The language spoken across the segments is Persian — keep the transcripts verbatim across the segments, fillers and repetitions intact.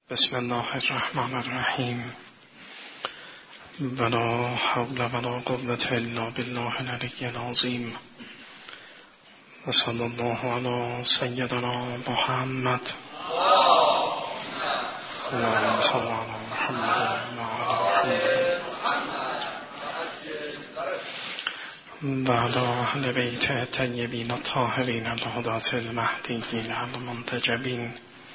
بسم الله الرحمن الرحیم ولا حول ولا قوة الا بالله العلی العظیم و صلی الله علی سیدنا محمد اللهم صل علی محمد و علی محمد و علی اهل بیت الطیبین الطاهرین الهداة المهدیین المنتجبین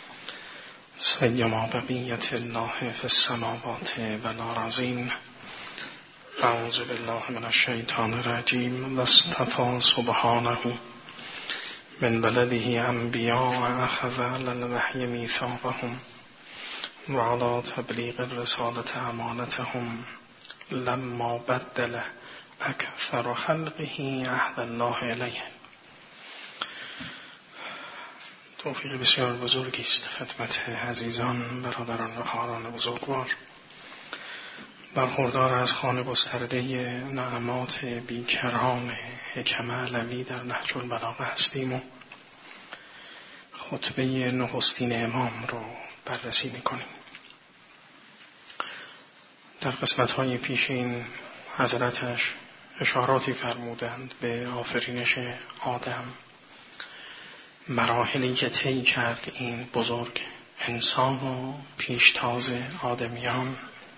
سیما بقیت الله فی السماوات و الارضین. اعوذ بالله من الشیطان الرجیم و اصطفی سبحانه من بلده انبیاء اخذ علی الوحی میثاقهم و علی تبلیغ الرسالة امانتهم لما بدل اکثر خلقه عهد الله الیه. توفیق بسیار بزرگی است خدمت عزیزان، برادران و خواهران بزرگوار. برخوردار از خوان گسترده نعمات بیکران حکم علوی در نهج البلاغه هستیم و خطبه نخستین امام رو بررسی میکنیم. در قسمت‌های پیشین حضرتش اشاراتی فرمودند به آفرینش آدم، مراحلی که طی کرد این بزرگ انسان و پیشتاز آدمیان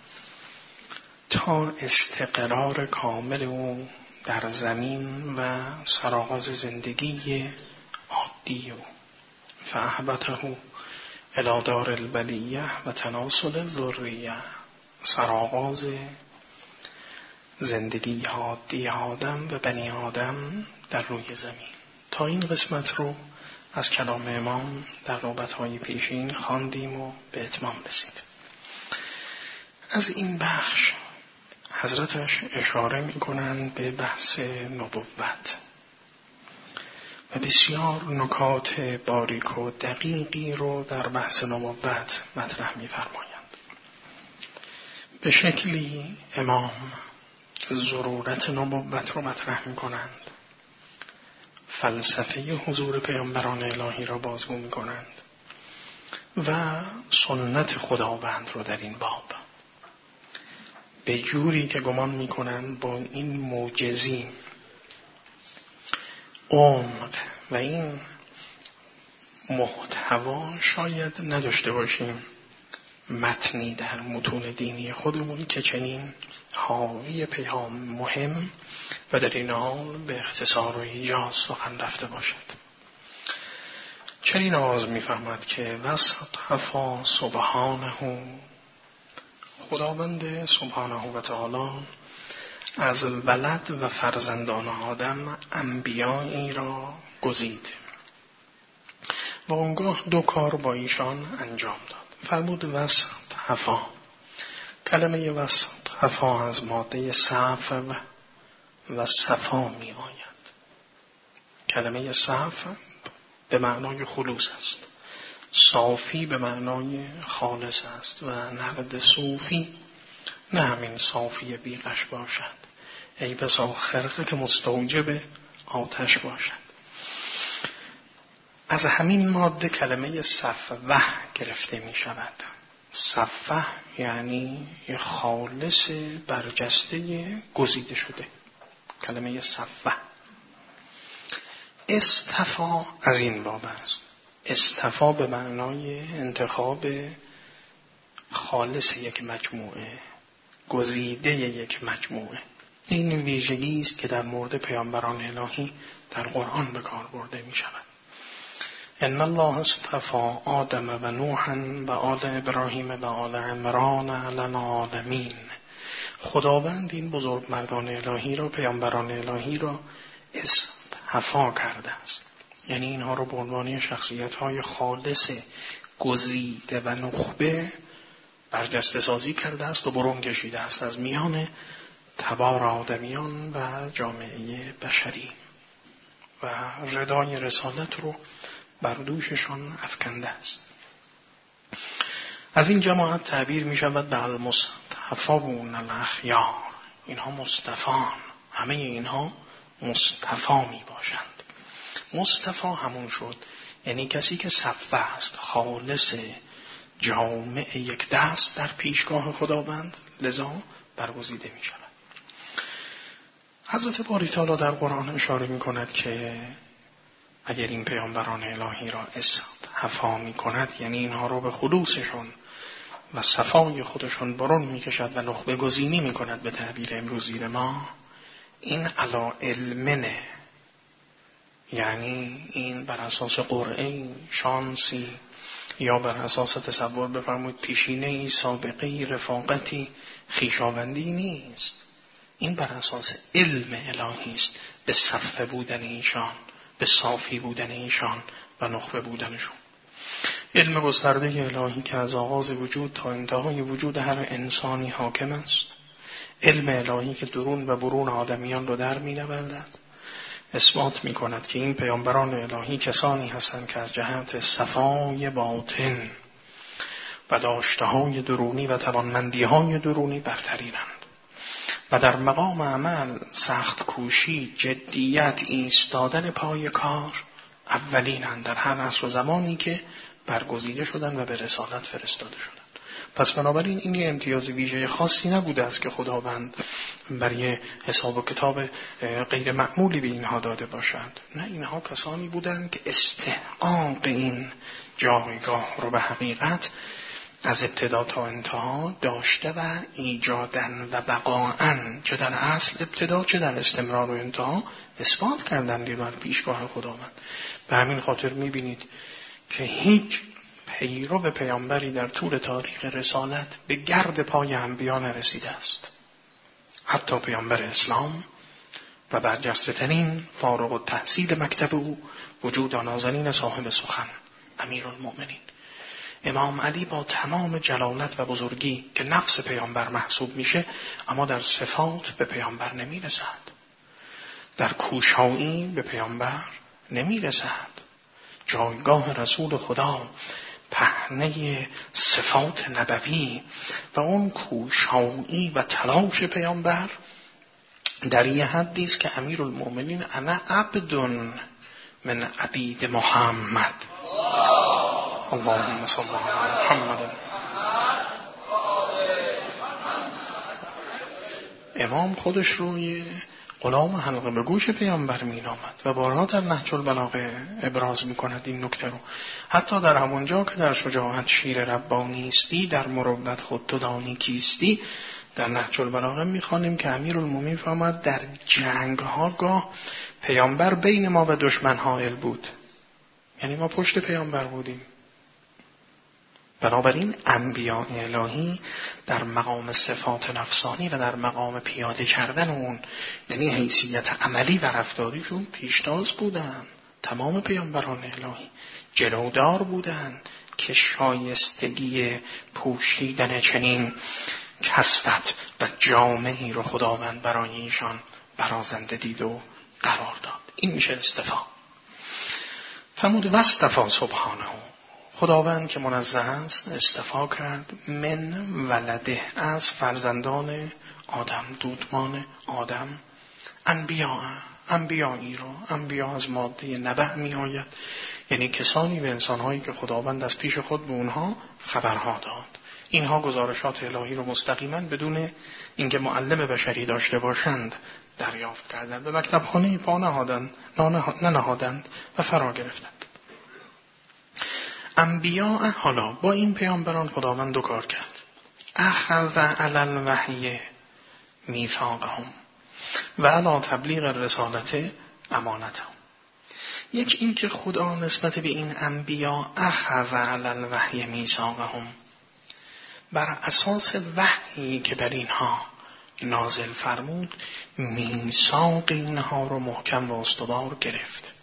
تا استقرار کامل او در زمین و سرآغاز زندگی عادی او فاهبطه الی دار البلیه و تناسل الذریه، سرآغاز زندگی عادی آدم و بنی آدم در روی زمین. تا این قسمت رو از کلام امام در نوبت‌های پیشین خواندیم و به اتمام رسید. از این بخش حضرتش اشاره می‌کنند به بحث نبوت و بسیار نکات باریک و دقیقی رو در بحث نبوت مطرح می‌فرمایند. به شکلی امام ضرورت نبوت رو مطرح می‌کنند، فلسفه حضور پیامبران الهی را بازگو می کنند و سنت خداوند رو در این باب به جوری که گمان می کنند با این معجزی عمق و این محتوا شاید نداشته باشیم متنی در متون دینی خودمون که چنین حاوی پیام مهم و در این حال به اختصار و ایجاز سخن رفته باشد. چنین آغاز می‌فرماد که وصف سبحانه، خداوند سبحانه و تعالی از ولد و فرزندان آدم انبیایی را گزید و اونگاه دو کار با ایشان انجام داد. فرمود وصف، کلمه وصف از ماده صف و صفا می آید. کلمه صف به معنای خلوص است، صافی به معنای خالص است و نقد صوفی نه همین صافی بیغش باشد، ای بسا خرقه که مستوجب آتش باشد. از همین ماده کلمه صفوه گرفته می شود. صفوه یعنی خالص برجسته گزیده شده، کلمه صفوه. استفا از این باب است. استفا به معنای انتخاب خالص یک مجموعه، گزیده یک مجموعه. این ویژگی است که در مورد پیامبران الهی در قرآن به کار برده می شود. ان الله اصطفى آدم و نوحا و آل ابراهیم و آل عمران علی العالمین. خداوند این بزرگ مردان الهی را، پیامبران الهی را اصطفا کرده است، یعنی اینها را به عنوان شخصیت‌های خالص گزیده و نخبه برجسته سازی کرده است و برون کشیده است از میان تبار آدمیان و جامعه بشری و ردای رسالت رو بر دوششان افکنده است. از این جماعت تعبیر می شود به المصطفون الاخیار. اینها مصطفان، همه اینها مصطفا می باشند. مصطفا همون شد، یعنی کسی که صفوه است، خالص جامع یک دست در پیشگاه خداوند، لذا برگزیده می شود. حضرت باری تعالی در قرآن اشاره می کند که اگر این پیامبران الهی را استحفا می کند، یعنی اینها را به خلوصشون و صفای خودشون برون می کشد و نخبه گزینی می کند به تعبیر امروزی ما، این علا علمنه، یعنی این بر اساس قرعه، شانسی، یا بر اساس تصور بفرمایید پیشینه‌ای، سابقه‌ای، رفاقتی، خویشاوندی نیست. این بر اساس علم الهی است، به صفه بودن ایشان، به صافی بودن ایشان و نخبه بودنشون. علم گسترده الهی که از آغاز وجود تا انتهای وجود هر انسانی حاکم است. علم الهی که درون و برون آدمیان رو در می نوردد. اثبات می کند که این پیامبران الهی کسانی هستند که از جهت صفای باطن و داشته‌های درونی و توانمندی‌های درونی برترینند و در مقام عمل سخت کوشی، جدیت، ایستادن پای کار اولینند در هر عصر و زمانی که برگزیده شدند و به رسالت فرستاده شدند. پس بنابراین این یه امتیاز ویژه خاصی نبوده است که خداوند برای حساب و کتاب غیر معمولی به اینها داده باشد. نه، اینها کسانی بودند که استحقاق این جایگاه رو به حقیقت از ابتدا تا انتها داشته و ایجادن و بقاعن، چه در اصل ابتدا چه در استمرار و انتها اثبات کردند در پیشگاه خداوند. به همین خاطر میبینید که هیچ پیرو به پیامبری در طول تاریخ رسالت به گرد پای انبیا نرسیده است. حتی پیامبر اسلام و برجسته ترین فارغ التحصیل مکتب او، وجود نازنین صاحب سخن، امیرالمؤمنین امام علی، با تمام جلالت و بزرگی که نفس پیامبر محسوب میشه، اما در صفات به پیامبر نمیرسد، در کوشایی به پیامبر نمیرسد. جایگاه رسول خدا، پهنه صفات نبوی و اون کوشایی و تلاش پیامبر در یه حدی است که امیرالمؤمنین انا عبد من عبید محمد، اللهم صل علی محمد. امام خودش روی غلام حلقه به گوش پیامبر می نامد و بارها در نهج البلاغه ابراز می کند این نکته رو. حتی در همونجا که در شجاعت شیر ربانی استی، در مروت خود تو دانی کیستی، در نهج البلاغه می خوانیم که امیرالمومنین فرمود در جنگ ها گاه پیامبر بین ما و دشمن حائل بود، یعنی ما پشت پیامبر بودیم. بنابراین انبیاء الهی در مقام صفات نفسانی و در مقام پیاده کردن اون، یعنی حیثیت عملی و رفتاریشون پیشتاز بودن. تمام پیامبران الهی جلودار بودن که شایستگی پوشیدن چنین کسوت و جامعی رو خداوند برای ایشان برازنده دید و قرار داد. این میشه استفا. فرمود واصطفی سبحانه، خداوند که منزه است استفا کرد من ولده، از فرزندان آدم، دودمان آدم، انبیاء، انبیایی رو. انبیا از ماده نبع می آید، یعنی کسانی و انسانهایی که خداوند از پیش خود به اونها خبرها داد. اینها گزارشات الهی رو مستقیما بدون اینکه معلم بشری داشته باشند دریافت کردند، به مکتب خانه پا نهادند، ننهادند و فرا گرفتند. انبیاء، حالا با این پیامبران خداوند دو کار کرد. اخذ علی الوحی میثاقهم و علی تبلیغ الرسالت امانتهم. یک این که خدا نسبت به این انبیاء اخذ علی الوحی میثاقهم، بر اساس وحی که بر اینها نازل فرمود، میثاق اینها رو محکم و استوار گرفت.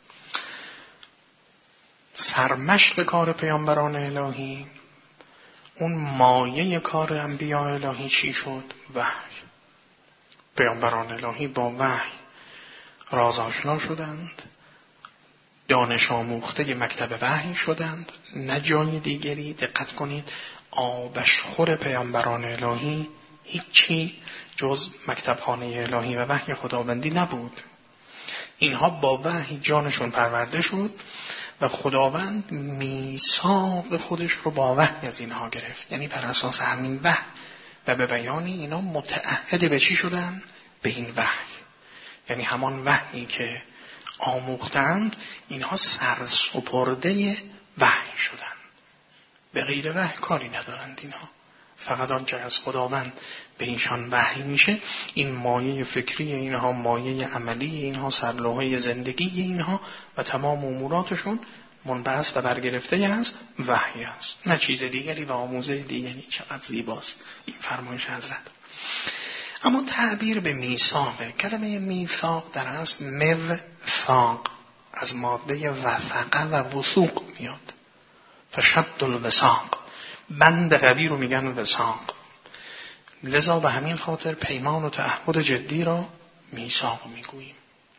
سرمشق کار پیامبران الهی، اون مایه کار انبیاء الهی چی شد؟ وحی. پیامبران الهی با وحی راز آشنا شدند، دانش آموخته مکتب وحی شدند، نه جای دیگری. دقت کنید، آبشخور پیامبران الهی هیچی جز مکتبخانه الهی و وحی خداوندی نبود. اینها با وحی جانشون پرورده شد و خداوند میثاق خودش رو با وحی از اینها گرفت. یعنی بر اساس همین وحی و به بیانی اینا متعهد به چی شدن؟ به این وحی. یعنی همان وحی که آموختند اینها سرسپرده وحی شدن، به غیر وحی کاری ندارند. اینها فقط آنچه از خداوند به اینشان وحی میشه، این مایه فکری اینها، مایه عملی اینها، سرلوحه زندگی اینها و تمام اموراتشون منبعث و برگرفته از وحی است، نه چیز دیگری و آموزه دیگری. چقدر زیباست این فرمایش حضرت. اما تعبیر به میثاق، کلمه میثاق در اصل موثاق از ماده وثقه و وثوق میاد. فشد الوثاق، بند قوی رو میگن وثاق. لذا به همین خاطر پیمان و تعهد جدی را میثاق میگوییم.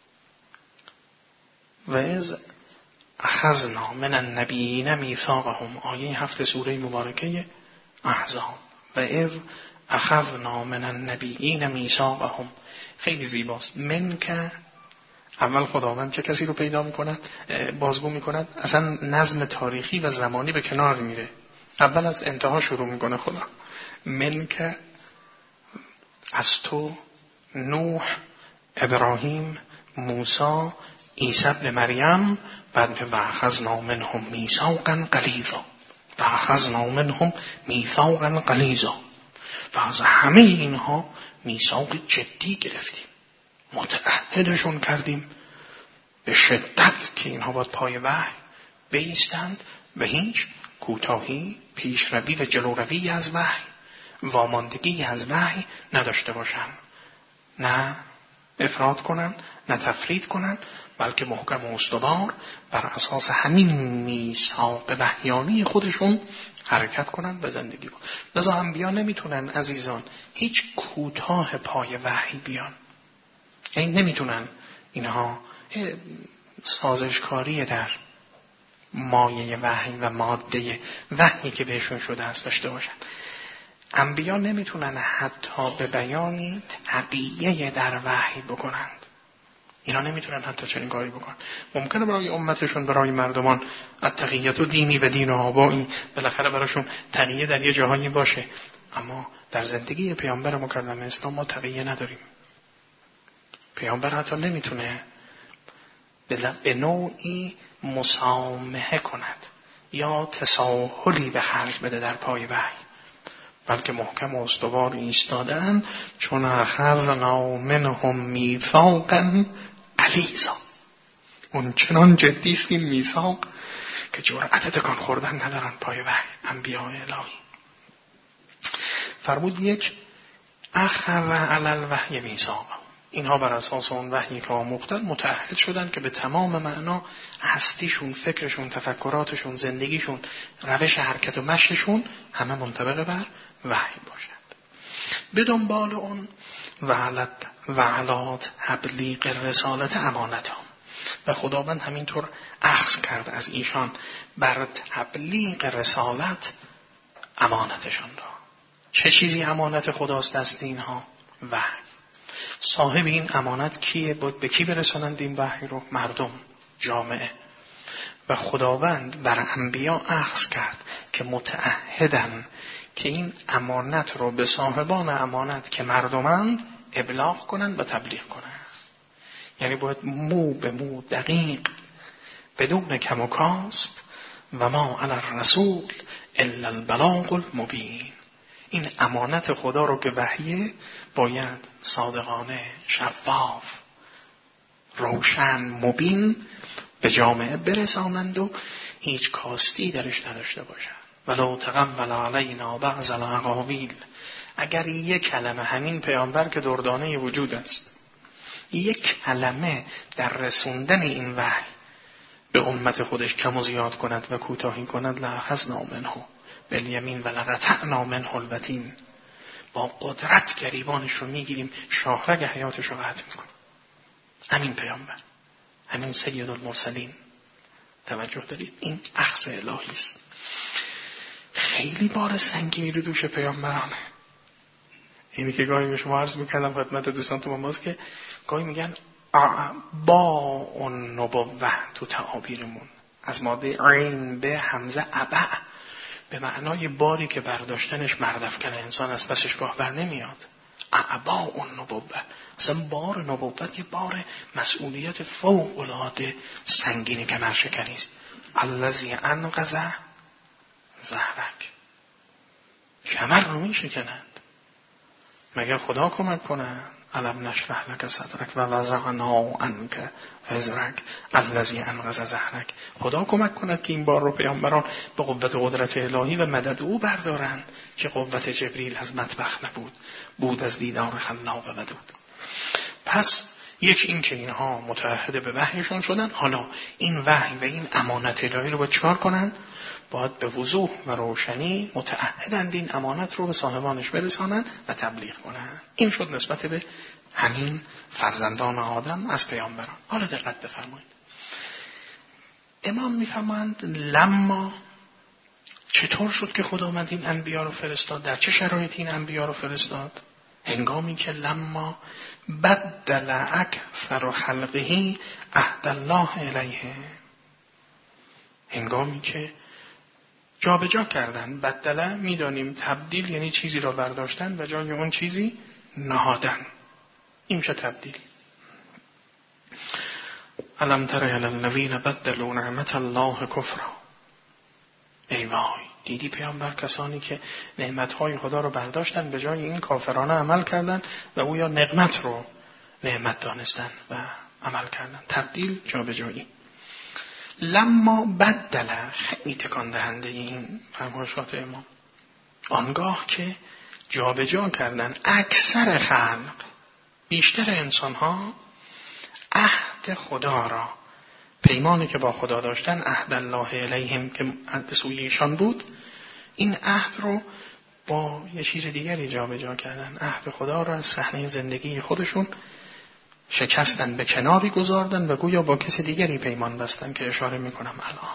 و از اخذنا من النبیین میثاقهم، آیه هفت سوره مبارکه احزاب. و از اخذنا من النبیین میثاقهم، خیلی زیباست. من که اول خداوند چه کسی رو پیدا میکند، بازگو میکند، اصلا نظم تاریخی و زمانی به کنار میره، اول از انتها شروع میکنه خدا. من که از تو، نوح، ابراهیم، موسی، عیسی ابن مریم، بعد و اخذنا منهم میثاقا غلیظا، و اخذنا منهم میثاقا غلیظا، و از همه اینها میثاق جدی گرفتیم، متعهدشون کردیم به شدت که اینها باید پای وحی بایستند و هیچ کوتاهی، پیشروی و جلوروی از وحی، واماندگی از وحی نداشته باشند، نه افراط کنن، نه تفرید کنن، بلکه محکم و استوار بر اساس همین میثاق وحیانی خودشون حرکت کنن و زندگی کنن. لذا انبیا نمیتونن عزیزان هیچ کوتاه پای وحی بیان، این نمیتونن اینها سازشکاری در مایه وحی و ماده وحی که بهشون شده است داشته باشن. انبیا نمیتونن حتی به بیانی تقیه در وحی بکنند. اینا نمیتونن حتی چنین کاری بکنن. ممکنه برای امتشون، برای مردمان التقیت و دینی و دین و آبایی بالاخره براشون تقیه در یه جاهایی باشه، اما در زندگی پیامبر مکرم اسلام ما تقیه نداریم. پیامبر حتی نمیتونه به نوعی مسامحه کند یا تساهلی به خرج بده در پای وحی، بلکه محکم و استوار ایستادن. چون اخذنا منهم میثاقا غلیظا، اون چنان جدی است این میثاق که جرأت تکان خوردن ندارن پای وحی انبیاء الهی. فرمود یک اخذ علی الوحی میثاقا، اینها بر اساس اون وحی که آموختن متعهد شدن که به تمام معنا هستیشون، فکرشون، تفکراتشون، زندگیشون، روش حرکت و مشیشون همه منطبق بر وحی باشد. به دنبال اون وعلت وعلات تبلیغ رسالت امانت هم و خداوند همینطور اخذ کرد از ایشان بر تبلیغ رسالت امانتشان را. چه چیزی امانت خداست دست اینها؟ وحی. صاحب این امانت کیه؟ باید به کی برسانند این وحی رو؟ مردم، جامعه. و خداوند بر انبیا اخذ کرد که متعهدن که این امانت رو به صاحبان امانت که مردمند ابلاغ کنند و تبلیغ کنند. یعنی باید مو به مو دقیق بدون کم و کاست و ما علی الرسول الا البلاغ المبین. این امانت خدا رو که وحیه باید صادقانه، شفاف، روشن، مبین به جامعه برسانند و هیچ کاستی درش نداشته باشند. ولو تقول علینا بعض الاقاویل، اگر یک کلمه، همین پیامبر که دردانه وجود است، یک کلمه در رسوندن این وحی به امت خودش کم و زیاد کند و کوتاهی کند، لأخذنا منه بالیمین و لقطعنا منه الوتین، با قدرت گریبانش رو میگیریم، شاهرگ حیاتش رو قطع میکنیم. همین پیامبر، همین سید المرسلین. توجه دارید؟ این اخذ الهی است. خیلی بار سنگینی رو دوش پیامبرانه. اینی که گاهی به شما عرض میکردم خدمت دوستان تو ماماز که گاهی میگن با اون نبوه تو تعابیرمون، از ماده عین به همزه ابع، به معنای باری که برداشتنش مردفکن انسان از پسش گاه بر نمیاد. اعباء النبوه، اصلا بار نبوت یه بار مسئولیت فوق العاده سنگینی که مرشکنی است. الذی انقض ظهرک، کمر رو می شکنند مگر خدا کمک کنه؟ علم نشرح لک صدرک و وضعنا عنک وزرک الذی انقض ظهرک. خدا کمک کند که این بار رو پیامبران به قوت قدرت الهی و مدد او بردارند که قوت جبریل از مطبخ نبود، بود از دیدار خلاق ودود. پس یک این که اینها متعهد به وحیشون شدن، حالا این وحی و این امانت الهی رو باید چکار کنن؟ باید به وضوح و روشنی متعهدند این امانت رو به صاحبانش برسانند و تبلیغ کنند. این شد نسبت به همین فرزندان آدم از پیامبران. حالا دقت بفرمایید، امام میفرمایند لما، چطور شد که خدا اومد این انبیا رو فرستاد؟ در چه شرایطی این انبیا رو فرستاد؟ هنگامی که لما بدل اکثر خلقه عهد الله الیه، هنگامی که جا به جا کردن. بدله میدانیم تبدیل یعنی چیزی را برداشتن و جای اون چیزی نهادن. این میشه تبدیل. الم تر الی الذین بدلوا نعمت الله کفرا، ای وای، دیدی پیامبر کسانی که نعمتهای خدا رو برداشتن به جای این کافرانه عمل کردن و او یا نعمت رو نعمت دانستن و عمل کردن. تبدیل، جا به جایی. لما بدل، خیلی تکان دهنده این فرمایشات امام. آنگاه که جا به جا کردن اکثر خلق، بیشتر انسان ها، عهد خدا را، پیمانی که با خدا داشتن، عهد الله الیهم که به سوی ایشان بود، این عهد رو با یه چیز دیگری جا به جا کردن. عهد خدا را از صحنه زندگی خودشون شکستن، به کناری گذاردن و گویا با کسی دیگری پیمان بستن که اشاره میکنم الان.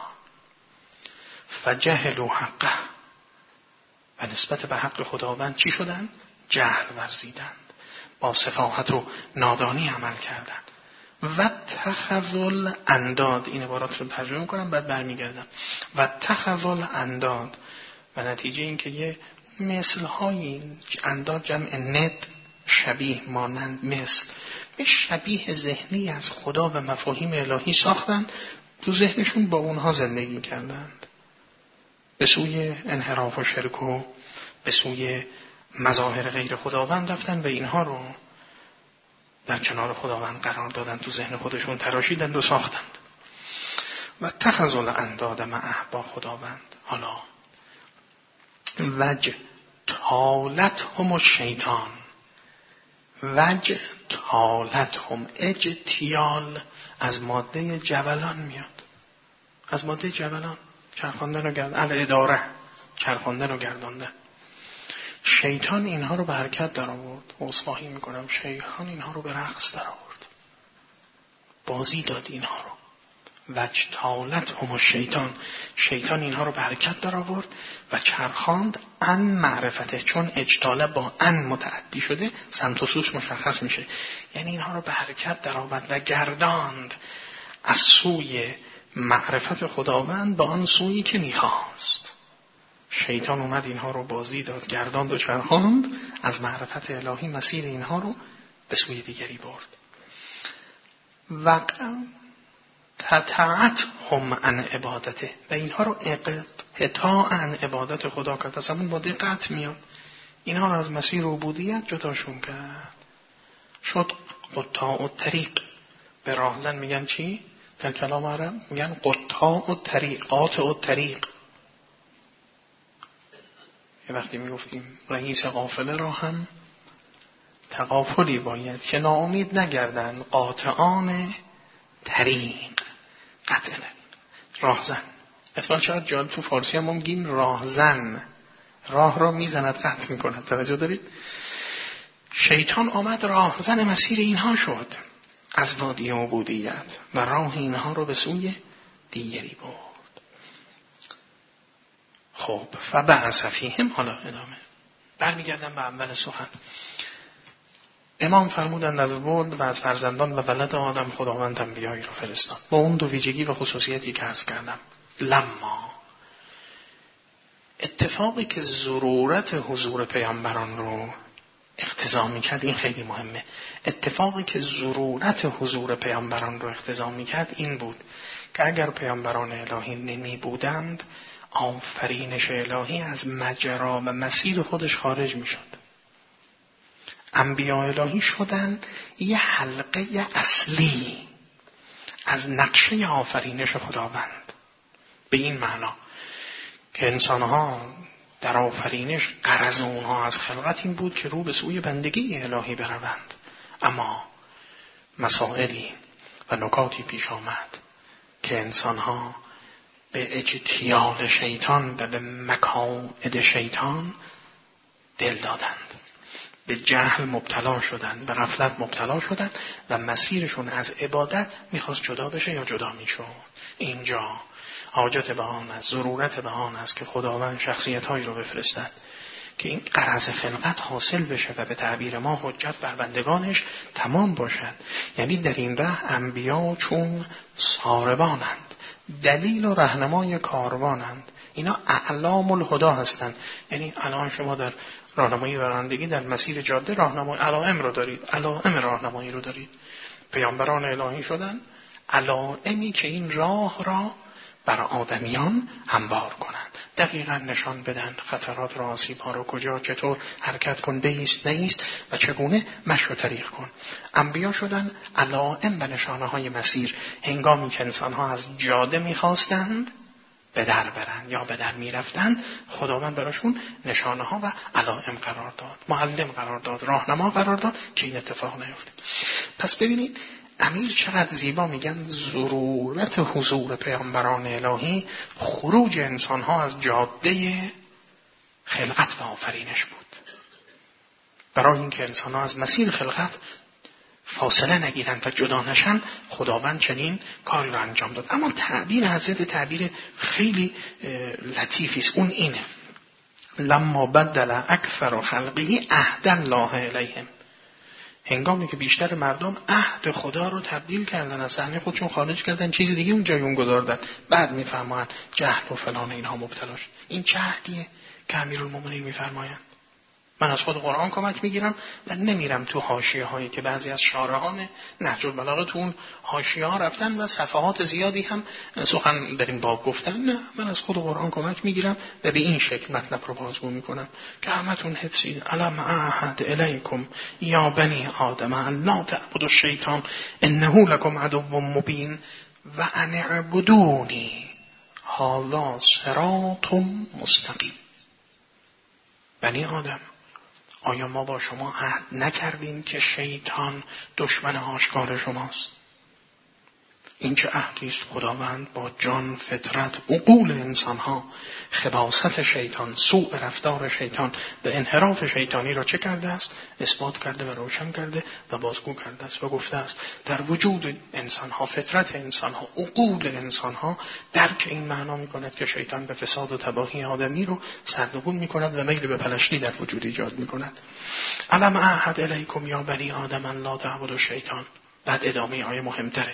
فجهلوا حقه، و نسبت به حق خداوند چی شدن؟ جهل ورزیدند، با سفاهت و نادانی عمل کردند. و تخذل انداد، این عبارات رو ترجمه میکنم بعد برمیگردم. و تخذل انداد، و نتیجه این که یه مثل های انداد جمع ند، شبیه، مانند، مثل، به شبیه ذهنی از خدا و مفاهیم الهی ساختند، تو ذهنشون با اونها زندگی کردند، به سوی انحراف و شرک و به سوی مظاهر غیر خداوند رفتن و اینها رو در کنار خداوند قرار دادن، تو ذهن خودشون تراشیدند و ساختند. و تخذل انداد معه، با خداوند. حالا وجه تالت هم الشیطان، وجه تالت هم، اجتیال از ماده جولان میاد، از ماده جولان، چرخاندن و گرداندن، الاداره، چرخاندن و گرداندن. شیطان اینها رو به حرکت در آورد. عذرخواهی میکنم، شیطان اینها رو به رقص در آورد، بازی داد اینها رو. وجتالت هم الشیطان، شیطان اینها رو به حرکت در آورد و چرخاند. ان معرفته، چون اجتاله با ان متعدی شده سمت و سوش مشخص میشه، یعنی اینها رو به حرکت در آورد و گرداند از سوی معرفت خداوند به آن سویی که میخواست. شیطان اومد اینها رو بازی داد، گرداند و چرخاند، از معرفت الهی مسیر اینها رو به سوی دیگری برد. وقع تطاعت هم عن عبادته، و اینها رو اقطاع عن عبادت خدا کرد. از همون ماده قطع میاد، اینها رو از مسیر عبودیت جداشون کرد، شد قطاع الطریق. به راهزن میگن چی؟ در کلام عرب میگن قطاع الطریق، قاطع الطریق. یه وقتی میگفتیم رئیس قافله را هم تغافلی باید که ناامید نگردن، قاطعان طریق، قطع راهزن. اتفاقا چقدر جالب، تو فارسی هم ما میگیم راهزن، راه را میزند قطع میکند. توجه دارید؟ شیطان آمد راهزن مسیر اینها شد از وادی عبودیت و راه اینها رو به سوی دیگری برد. خب فبعث فیهم، حالا ادامه برمیگردم به اول سخن. امام فرمودند از ولد و از فرزندان و ولد آدم خداوند انبیایی را فرستاد با اون دو ویژگی و خصوصیتی که عرض کردم. لما اتفاقی که ضرورت حضور پیامبران رو اقتضا میکرد، این خیلی مهمه، اتفاقی که ضرورت حضور پیامبران رو اقتضا میکرد این بود که اگر پیامبران الهی نمی بودند آفرینش الهی از مجرا و مسیر خودش خارج میشد. انبیاء الهی شدن یه حلقه اصلی از نقشه آفرینش خداوند، به این معنا که انسانها در آفرینش غرض اونها از خلقت این بود که رو به سوی بندگی الهی بروند، اما مسائلی و نکاتی پیش آمد که انسانها به اجتیال شیطان و به مکائد شیطان دل دادند، به جهل مبتلا شدند، به غفلت مبتلا شدند و مسیرشون از عبادت میخواست جدا بشه یا جدا میشد. اینجا حاجت به آن است، ضرورت به آن است که خداوند شخصیت‌هایی رو بفرستد که این غرض خلقت حاصل بشه و به تعبیر ما حجت بر بندگانش تمام باشد. یعنی در این ره انبیا چون ساربانند، دلیل و راهنمای کاروانند، اینا اعلام الهدا هستند. یعنی الان شما در راهنمایی و رانندگی در مسیر جاده راهنمای علائم رو دارید، علائم راهنمایی رو دارید. پیامبران الهی شدن علائمی که این راه را بر آدمیان هموار کنند، دقیقا نشان بدن خطرات را، آسیب‌ها را کجا چطور حرکت کن، بایست نیست و چگونه مشی و طریق کن. انبیا شدن علائم و نشانه های مسیر. هنگامی که انسان‌ها از جاده می‌خواستند به در برن یا به در می‌رفتند، خداوند براشون نشانه ها و علائم قرار داد، معلم قرار داد، راهنما قرار داد که این اتفاق نیفته. پس ببینید امیر چقدر زیبا میگن ضرورت حضور پیامبران الهی خروج انسانها از جاده خلقت و آفرینش بود، برای اینکه انسانها از مسیر خلقت فاصله نگیرند و جدا نشن. خداوند چنین کاری را انجام داد. اما تعبیر حضرت تعبیر خیلی لطیفی است، اون اینه: لما بدل اکثر خلقه عهد الله الیهم. هنگامی که بیشتر مردم عهد خدا رو تبدیل کردن، از صحنه خودشون خارج کردن، چیز دیگه اون جای اون گذاردن، بعد میفرمایند جهل و فلان اینها مبتلا شد. این چه عهدیه که امیرالمومنین میفرمایند؟ من از خود قرآن کمک میگیرم و نمیرم تو حاشیه هایی که بعضی از شارحان نهج البلاغه تو اون حاشیه ها رفتن و صفحات زیادی هم سخن در این باب گفتن. نه، من از خود قرآن کمک میگیرم و به این شکل مطلب رو بازگو میکنم که همتون حفظید: الم اعهد الیکم یا بنی آدم ان لا تعبدوا الشیطان انه لکم عدو مبین و ان اعبدونی هذا صراط مستقیم. بنی آدم، آیا ما با شما عهد نکردیم که شیطان دشمن آشکار شماست؟ این چه عهدی است خداوند با جان، فطرت، عقول انسانها. خباثت شیطان، سوء رفتار شیطان و انحراف شیطانی را چه کرده است؟ اثبات کرده و روشن کرده و بازگو کرده است و گفته است در وجود انسانها، فطرت انسانها، عقول انسانها درک این معنا می کند که شیطان به فساد و تباهی آدمی رو سرنگون می کند و میل به پلشتی در وجود ایجاد می کند. الم اعهد الیکم یا بنی آدم ان لا تعبدوا الشیطان. بعد ادامه آیه مهمتره: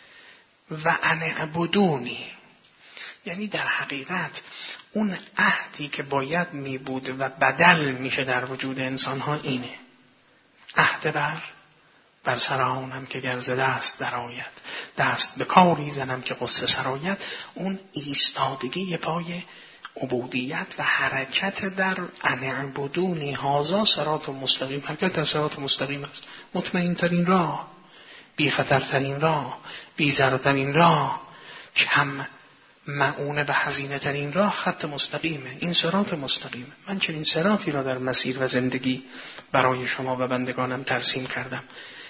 و ان اعبدونی. یعنی در حقیقت اون عهدی که باید می بود و بدل میشه در وجود انسان ها اینه: عهد بر بر سر آنم که گرز دست در آید، دست به کاری زنم که قصه سرایت. اون ایستادگی پای عبودیت و حرکت در ان اعبدونی هذا صراط مستقیم. حرکت در صراط مستقیم است، مطمئن ترین راه، بی خطرترین راه، بی ضررترین راه، کم معونه و هزینه ترین راه خط مستقیمه. این صراط مستقیمه. من چنین صراطی را در مسیر و زندگی برای شما و بندگانم ترسیم کردم.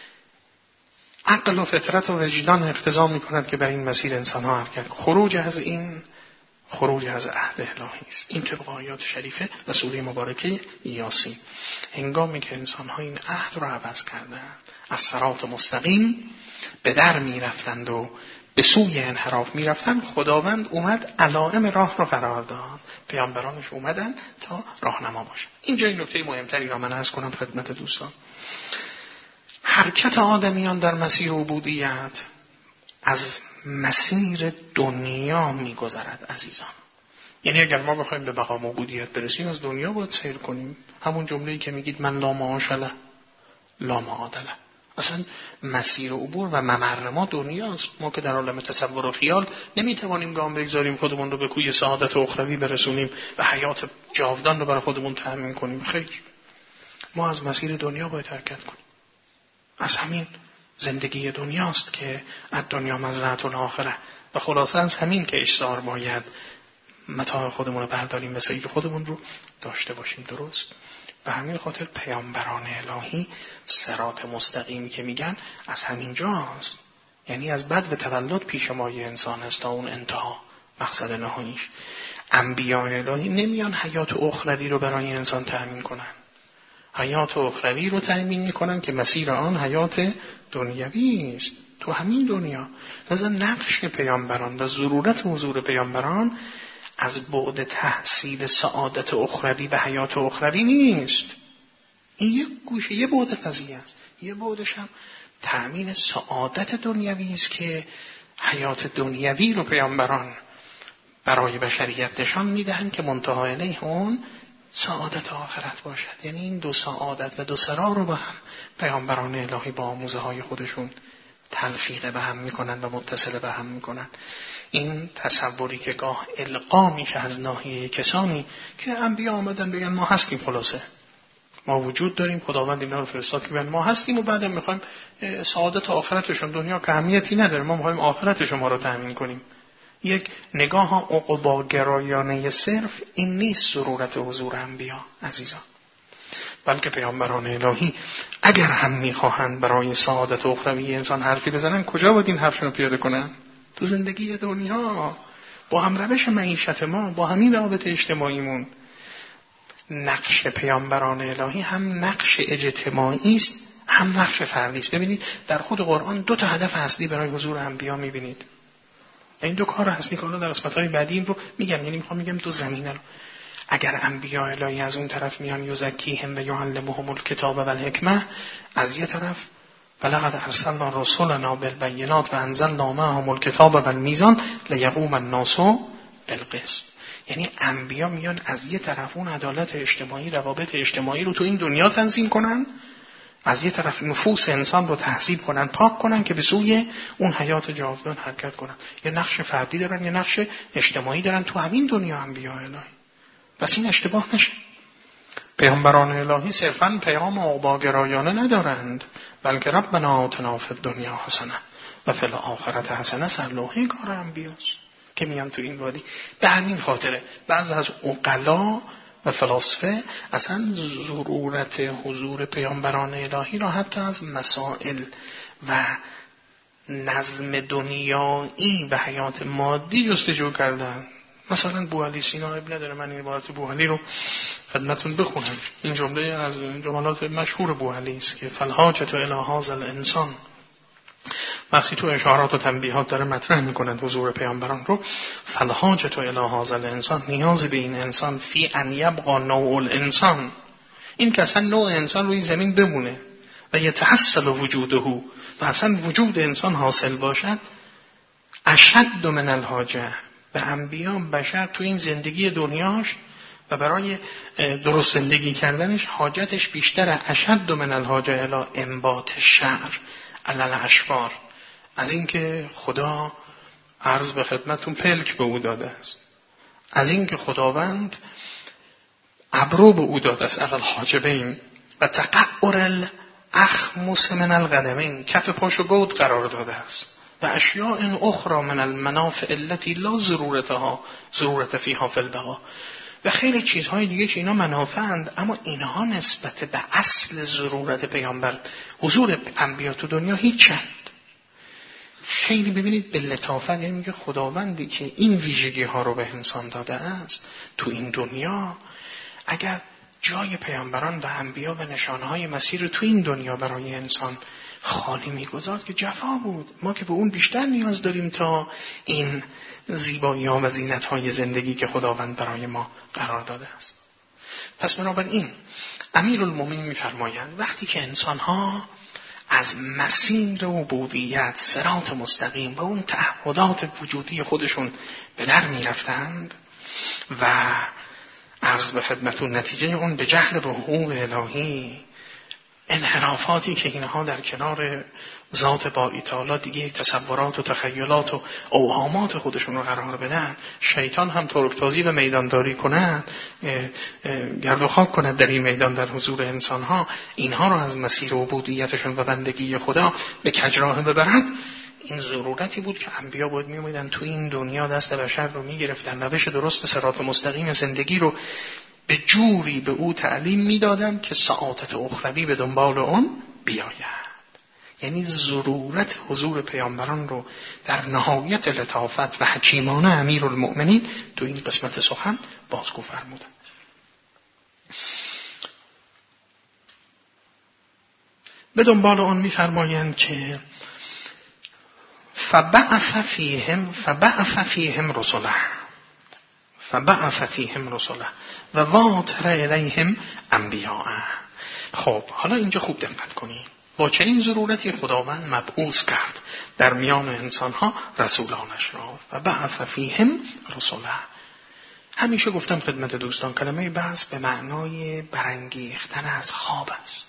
عقل و فطرت و وجدان اقتضا می کند که بر این مسیر انسان ها حرکت. خروج از این خروج از عهد الهی است. این طبق آیات شریفه و سوره مبارکه یاسین. هنگامی که انسان ها این عهد را عوض کردند، از صراط مستقیم به در می رفتند و به سوی انحراف می رفتند، خداوند اومد علائم راه را قرار داد، پیامبرانش اومدن تا راهنما باشن. اینجا این نکته مهمتری را من عرض کنم خدمت دوستان. حرکت آدمیان در مسیر عبودیت از مسیر دنیا میگذرد عزیزان. یعنی اگر ما بخوایم به مقام عبودیت برسیم از دنیا باید سیر کنیم. همون جمله‌ای که میگید من لا معاش له لا معاد له. اصلا مسیر عبور و ممر ما دنیاست. ما که در عالم تصور و خیال نمیتوانیم گام بگذاریم خودمون رو به کوی سعادت اخروی برسونیم و حیات جاودان رو برای خودمون تأمین کنیم. خیر، ما از مسیر دنیا باید حرکت کنیم. از همین زندگی دنیاست که از دنیا مزرعة الاخره و خلاصه از همین که اشتهار باید متاع خودمون رو برداریم و سیر خودمون رو داشته باشیم. درست؟ و همین خاطر پیامبران الهی صراط مستقیمی که میگن از همین جاست. یعنی از بد و تولد پیش مای انسان است تا اون انتها مقصد نهاییش. انبیاء الهی نمیان حیات اخروی رو برای انسان تأمین کنن. حیات اخروی رو تأمین میکنن که مسیر آن حیات دنیوی است. تو همین دنیا. لذا نقش پیامبران و ضرورت حضور پیامبران از بعد تحصیل سعادت اخروی و حیات اخروی نیست. این یک گوشه، یه بعد قضیه است. یه بعدش هم تأمین سعادت دنیوی است که حیات دنیوی رو پیامبران برای بشریت نشان میدهند که منتهای الیه اون سعادت آخرت باشد. یعنی این دو سعادت و دو سرا رو با هم پیامبران الهی با آموزه های خودشون تلفیق به هم میکنن و متصل به هم میکنن. این تصوری که گاه القا میشه از ناحیه کسانی که انبیا آمدن بگن ما هستیم، خلاصه ما وجود داریم، خداوند اینا رو فرستاد که بگن ما هستیم و بعدم میخوایم سعادت آخرتشون، دنیا که اهمیتی نداره، ما میخوایم آخرت شما رو تأمین کنیم. یک نگاه عقباگرایانه صرف این نیست ضرورت حضور انبیا عزیزان. بلکه پیامبران الهی اگر هم میخواهند برای سعادت اخروی انسان حرفی بزنن، کجا باید این حرفشون رو پیاده کنن؟ تو زندگی دنیا، با هم روش معیشت ما، با همین رابطه اجتماعیمون. نقش پیامبران الهی هم نقش اجتماعی است، هم نقش فردی است. ببینید در خود قرآن دو تا هدف اصلی برای حضور انبیا میبینید. این دو کار اصلی که حالا در قسمت‌های بعدی این رو میگم، یعنی میخوام میگم دو زمینه رو. اگر انبیا الهی از اون طرف میان یزکیهم و یعلمهم الکتاب و الحکمه، از یه طرف ولقد ارسلنا رسلنا بالبینات و انزلنا معهم الکتاب و المیزان لیقوم الناس بالقسط. یعنی انبیا میان از یه طرف اون عدالت اجتماعی، روابط اجتماعی رو تو این دنیا تنظیم کنن، از یه طرف نفوس انسان رو تهذیب کنن، پاک کنن که به سوی اون حیات جاودان حرکت کنن. یه نقش فردی دارن، یه نقش اجتماعی دارن تو همین دنیا انبیا الهی. پس این اشتباه نشه. پیامبران الهی صرفاً پیام عقباگرایانه ندارند، بلکه ربنا آتنا فی الدنیا حسنه و فی الاخره حسنه سرلوحه کار انبیاست که میان تو این وادی. به همین خاطره بعضی از عقلا و فلاسفه اصلا ضرورت حضور پیامبران الهی را حتی از مسائل و نظم دنیایی و حیات مادی جستجو کردن. مثلا بوعلی سینا ابن نداره، من این عبارت بوعلی رو خدمتون بخونم. این جمله از جملات مشهور بوعلی است که فالحاجة الی هذا الانسان، وقتی تو اشارات و تنبیهات داره مطرح میکنن حضور پیامبران رو، فالحاجة الی هذا الانسان، نیاز به این انسان، فی ان یبقى نوع الانسان، این که اصلا نوع انسان روی زمین بمونه و یتحصل وجوده و اصلا وجود انسان حاصل باشد، اشد من الحاجه. به انبیا بشر تو این زندگی دنیاش و برای درست زندگی کردنش حاجتش بیشتره، اشد من الحاجه الی انبات الشعر علی الاشفار، از اینکه خدا عرض به خدمتون پلک به او داده است، از اینکه خداوند ابرو به او داده است علی الحاجبین و تقعر الاخمص من القدمین، کف پاشو گود قرار داده است و اشیاء اخرى من المنافع التي لا ضرورتها ضرورت فيها في البقاء، و خیلی چیزهای دیگه که اینا منافعند اما اینها نسبت به اصل ضرورت پیامبر حضور انبیا تو دنیا هیچند. خیلی ببینید به لطافت، یعنی میگه خداوندی که این ویژگی ها رو به انسان داده است تو این دنیا، اگر جای پیامبران و انبیا و نشانهای مسیر تو این دنیا برای انسان خالی میگذارد که جفا بود. ما که به اون بیشتر نیاز داریم تا این زیبایی ها و زینت های زندگی که خداوند برای ما قرار داده است. پس بنابراین امیرالمومنین میفرمایند وقتی که انسان ها از مسیر عبودیت، صراط مستقیم و اون تعهدات وجودی خودشون به در می رفتند و عرض به خدمتون نتیجه اون به جهل به حقوق الهی، انحرافاتی که اینها در کنار ذات باری تعالی دیگه تصورات و تخیلات و اوهامات خودشون رو قرار بدن، شیطان هم ترکتازی و میدانداری کنند، گرد و خاک کند در این میدان در حضور انسانها، اینها رو از مسیر عبودیتشون و بندگی خدا به کجراه ببرند. این ضرورتی بود که انبیا باید می اومدن تو این دنیا دست بشر رو می گرفتن، روش درست صراط مستقیم زندگی رو به جوری به او تعلیم میدادن که سعادت اخروی به دنبال اون بیاید. یعنی ضرورت حضور پیامبران رو در نهایت لطافت و حکیمانه امیرالمؤمنین تو این قسمت سخن بازگو فرمودن. به دنبال اون میفرمایند که فبعث فیهم فبعث فیهم رسله فبعث فیهم رسله و واتر الیهم انبیاء. خب حالا اینجا خوب دقت کنید، با چنین ضرورتی خداوند مبعوث کرد در میان انسانها رسولانش را و بعث فیهم رسله. همیشه گفتم خدمت دوستان کلمه بعث به معنای برانگیختن از خواب است.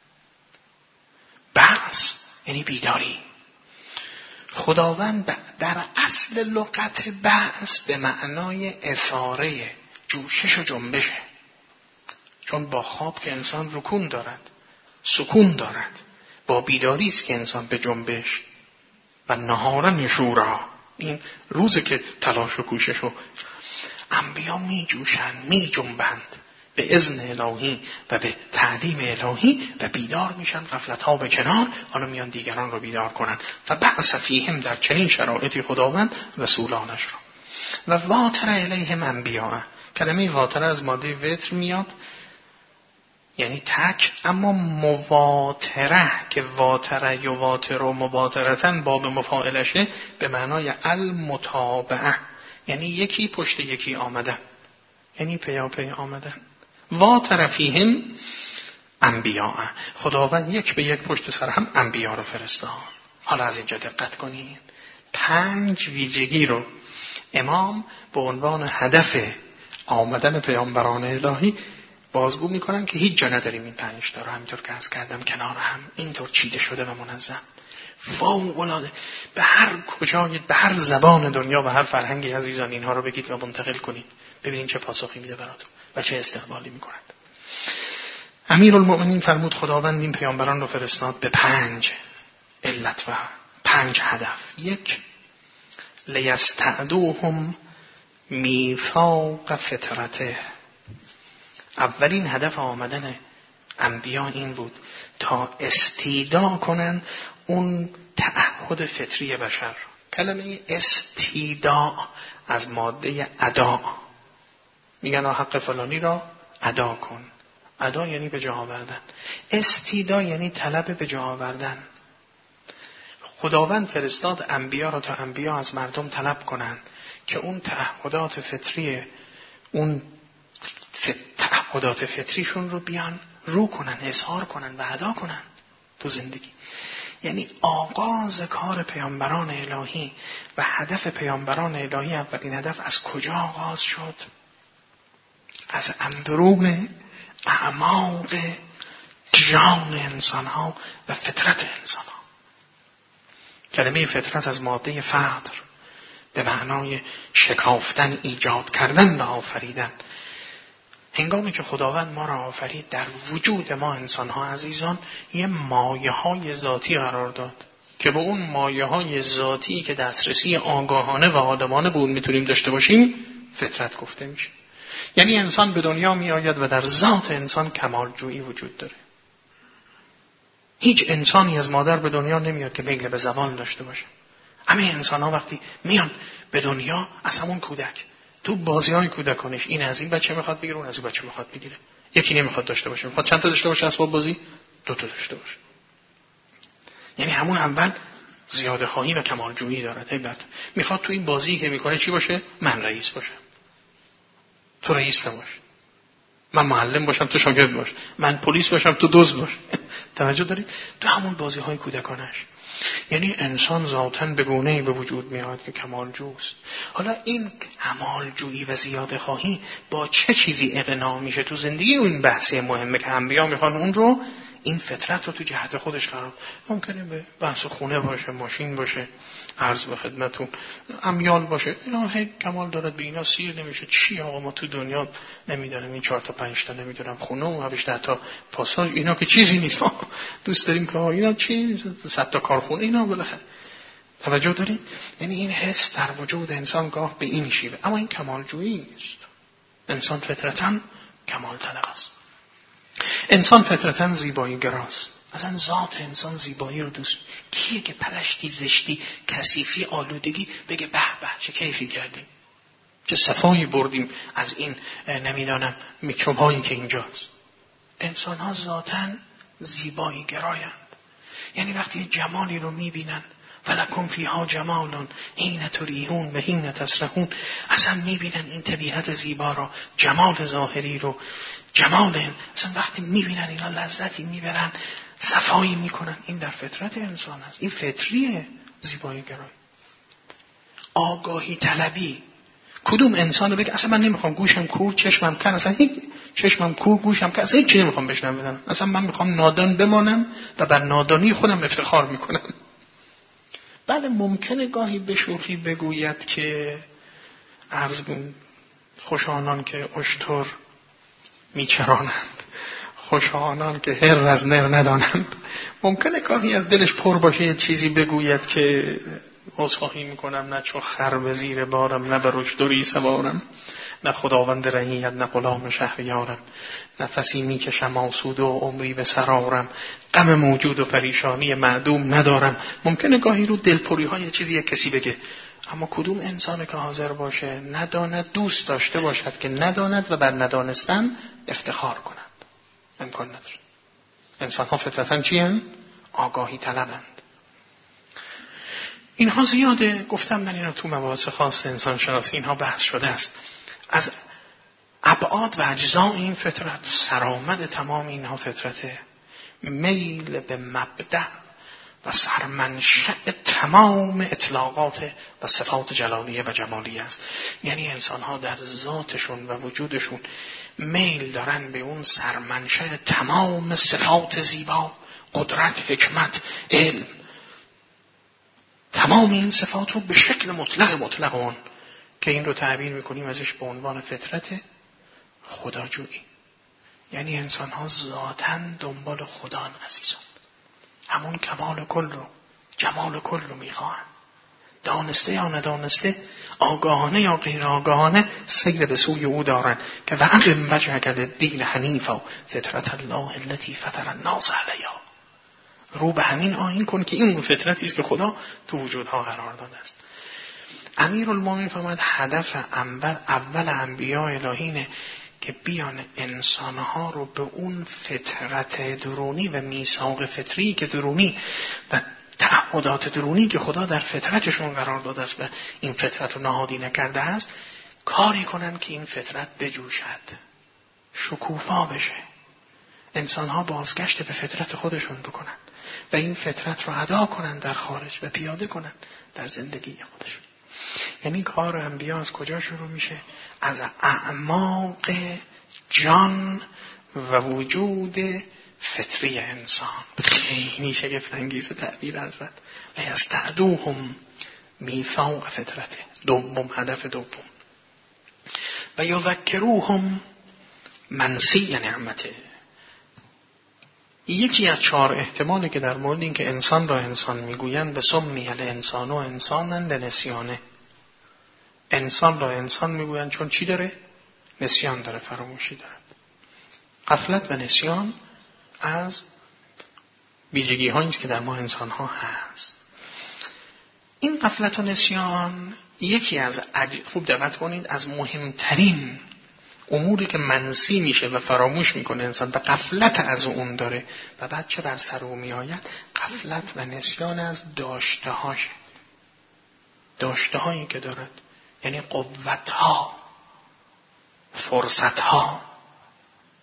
بعث یعنی بیداری. خداوند در اصل لغت بعث به معنای اثاره، جوشش و جنبشه. چون با خواب که انسان رکون دارد، سکون دارد، با بیداری است که انسان به جنبش و نهارا نشورا، این روزه که تلاش و کوشش و انبیا می جوشند، می جنبند به اذن الهی و به تعلیم الهی و بیدار میشن، غفلت ها به کنار، حالا میان دیگران رو بیدار کنن. و بعث فیهم در چنین شرایطی خداوند رسولانش رو و واتر الیهم انبیاء. کلمه واتر از ماده وتر میاد، یعنی تک، اما مواتره که واتره یا واتر و مباترتن باب مفاعلشه به معنای المتابعه، یعنی یکی پشت یکی آمدن، یعنی پیاپی آمدن. واتر فیهم انبیاء، خداوند یک به یک پشت سر هم انبیا رو فرستاد. حالا از اینجا دقت کنید، پنج ویژگی رو امام به عنوان هدف آمدن پیامبران الهی بازگو میکنن که هیچ جا نداریم این پنج تا رو همینطور که عرض کردم کنار هم اینطور چیده شده و منظم. فوق‌العاده به هر کجای به هر زبان دنیا و هر فرهنگی عزیزان اینها رو بگید و منتقل کنید، ببینید چه پاسخی میده براتون و چه استقبالی میکنند. امیرالمؤمنین فرمود خداوند این پیامبران رو فرستاد به پنج علت و پنج هدف. یک، لیستعدوهم میثاق فطرته. اولین هدف آمدن انبیا این بود تا استیدا کنن اون تعهد فطری بشر. کلمه استیدا از ماده ادا، میگن حق فلانی را ادا کن. ادا یعنی به جا آوردن، استیدا یعنی طلب به جا آوردن. خداوند فرستاد انبیا را تا انبیا از مردم طلب کنند که اون تعهدات فطری، اون تعهدات فطریشون رو بیان رو کنن، اظهار کنن و ادا کنن تو زندگی. یعنی آغاز کار پیامبران الهی و هدف پیامبران الهی، اولین هدف از کجا آغاز شد؟ از اندرون اعماق جان انسان ها و فطرت انسان ها. کلمه فطرت از ماده فطر به معنای شکافتن، ایجاد کردن و آفریدن. هنگامی که خداوند ما را آفرید، در وجود ما انسان ها عزیزان یه مایه های ذاتی قرار داد که به اون مایه های ذاتی که دسترسی آگاهانه و عالمانه به اون میتونیم داشته باشیم فطرت گفته میشه. یعنی انسان به دنیا می آید و در ذات انسان کمال جویی وجود داره. هیچ انسانی از مادر به دنیا نمیاد که میل به زبان داشته باشه. همه انسان ها وقتی میان به دنیا از همون کودک، تو بازی های کودکانش، این از این بچه میخواد بگیره، اون از اون بچه میخواد بگیره. یکی نمیخواد داشته باشه، میخواد چند تا داشته باشه اسباب بازی، دو تا داشته باشه. یعنی همون اول زیاده خواهی و کمال جویی دارد. هی بعد میخواد تو این بازی که میکنه چی باشه؟ من رئیس باشه. تو رئیس نباش. من معلم باشم تو شاگرد باش، من پلیس باشم تو دزد باش. توجه دارید؟ تو همون بازی های کودکانش. یعنی انسان ذاتاً به گونه‌ای به وجود میاد که کمال جوست. حالا این کمال جویی و زیاده خواهی با چه چیزی اقناع میشه تو زندگی؟ اون بحثی مهمه که انبیا میخوان اون رو، این فطرت رو تو جهت خودش قرار. ممکنه به بحث خونه باشه، ماشین باشه، عرض به خدمتون امیال باشه، اینا هی کمال دارد، به اینا سیر نمیشه. چی آقا ما تو دنیا نمیدونم این چهار تا پنج تا نمیدونم خونه و هفتش تا پاساژ، اینا که چیزی نیست. ما دوست داریم که اینا چی صد تا کارخونه اینا بالاخره. توجه دارید؟ یعنی این حس در وجود انسان گاه به این شیوه. اما این کمال جویی است. انسان فطرتاً کمال طلب است. انسان فطرتاً زیبایی گراست. اصلا ذات انسان زیبایی رو دوست. کیه که پلشتی، زشتی، کثیفی، آلودگی بگه به به چه کیفی کردیم، چه صفایی بردیم از این نمیدانم میکروب هایی که اینجاست. انسان ها ذاتاً زیبایی گرایند. یعنی وقتی جمالی رو میبینن، ولکم فیها جمالون حین تریحون و حین تسرحون، اصلا میبینن این طبیعت زیبا رو، جمال ظاهری رو، جمال اصلا وقتی میبینن اینا لذتی میبرن، صفایی میکنن. این در فطرت انسان است. این فطریه زیبایی گرایی. آگاهی طلبی. کدوم انسان رو بگه اصلا من نمیخوام گوشم کور چشمم کن، اصلا هیچ چشمم کور گوشم کن، اصلا هیچی نمیخوام بشنوم، اصلا من میخوام نادان بمانم و بر نادانی خودم افتخار میکنم. بله ممکنه گاهی به شوخی بگوید که عرض خوشانان که اشتر میچرانند، خوشانان که هر از نر ندانند. ممکنه گاهی از دلش پر باشه یه چیزی بگوید که عذرخواهی میکنم، نه چو خر به زیر بارم، نه بر اشتری سوارم، نه خداوند رعیت، نه غلام شهریارم، نفسی میکشم آسوده و عمری به سرارم، غم موجود و پریشانی معدوم ندارم. ممکنه گاهی رو دلپری های چیزی یک کسی بگه، اما کدوم انسانه که حاضر باشه نداند، دوست داشته باشد که نداند و بر ندانستن افتخار کند؟ امکان نداره. انسان ها فطرتاً چی هستند؟ آگاهی طلبند. اینها زیاده، گفتم من اینا تو مباحث خاص انسان شناسی اینها بحث شده است. از ابعاد و اجزاء این فطرت، سرآمد تمام اینها فطرته، میل به مبدأ و سرمنشأ تمام اطلاقات و صفات جلالیه و جمالیه است. یعنی انسان ها در ذاتشون و وجودشون میل دارن به اون سرمنشأ تمام صفات زیبا، قدرت، حکمت، علم، تمام این صفات رو به شکل مطلق مطلق اون که این رو تعبیر میکنیم ازش به عنوان فطرت خداجویی. یعنی انسان ها ذاتاً دنبال خدان عزیزان، همون کمال کل رو، جمال کل رو میخواهن. دانسته یا ندانسته، آگاهانه یا غیر آگاهانه سیر به سوی او دارن که وَأَقِمْ وَجْهَكَ لِلدِّینِ حَنِیفًا فِطْرَةَ اللَّهِ الَّتِی فَطَرَ النَّاسَ عَلَیْهَا. رو به همین آیین کن که این فطرتی است که خدا تو وجودها قرار داده است. امیرالمومنین فرمود هدف اول اول انبیاء الهینه که بیان انسانها رو به اون فطرت درونی و میثاق فطری که درونی و تعهدات درونی که خدا در فطرتشون قرار داده است و این فطرت رو نهادی نکرده است، کاری کنن که این فطرت بجوشد، شکوفا بشه، انسانها بازگشت به فطرت خودشون بکنن و این فطرت رو ادا کنن در خارج و پیاده کنن در زندگی خودشون. یعنی کار انبیا از کجا شروع میشه؟ از اعماق جان و وجود فطری انسان. خیلی شگفت انگیز تعبیر حضرت. و یستعدوهم میثاق فطرته. دوم، هدف دوم. و یذکروهم منسی نعمته. یکی از چهار احتمالی که در مورد این که انسان را انسان میگویند به سمی الانسان و انسانن لنسیانه. انسان را انسان میگویند چون چی داره؟ نسیان داره، فراموشی داره. غفلت و نسیان از ویژگی هایی است که در ما انسان ها هست. این غفلت و نسیان یکی از عج... خوب دقت کنید از مهمترین اموری که منسی میشه و فراموش میکنه انسان و غفلت از اون داره و بعد چه بر سر او میآید؟ غفلت و نسیان از داشته هاش، داشته هایی که دارد، یعنی قوت ها، فرصت ها،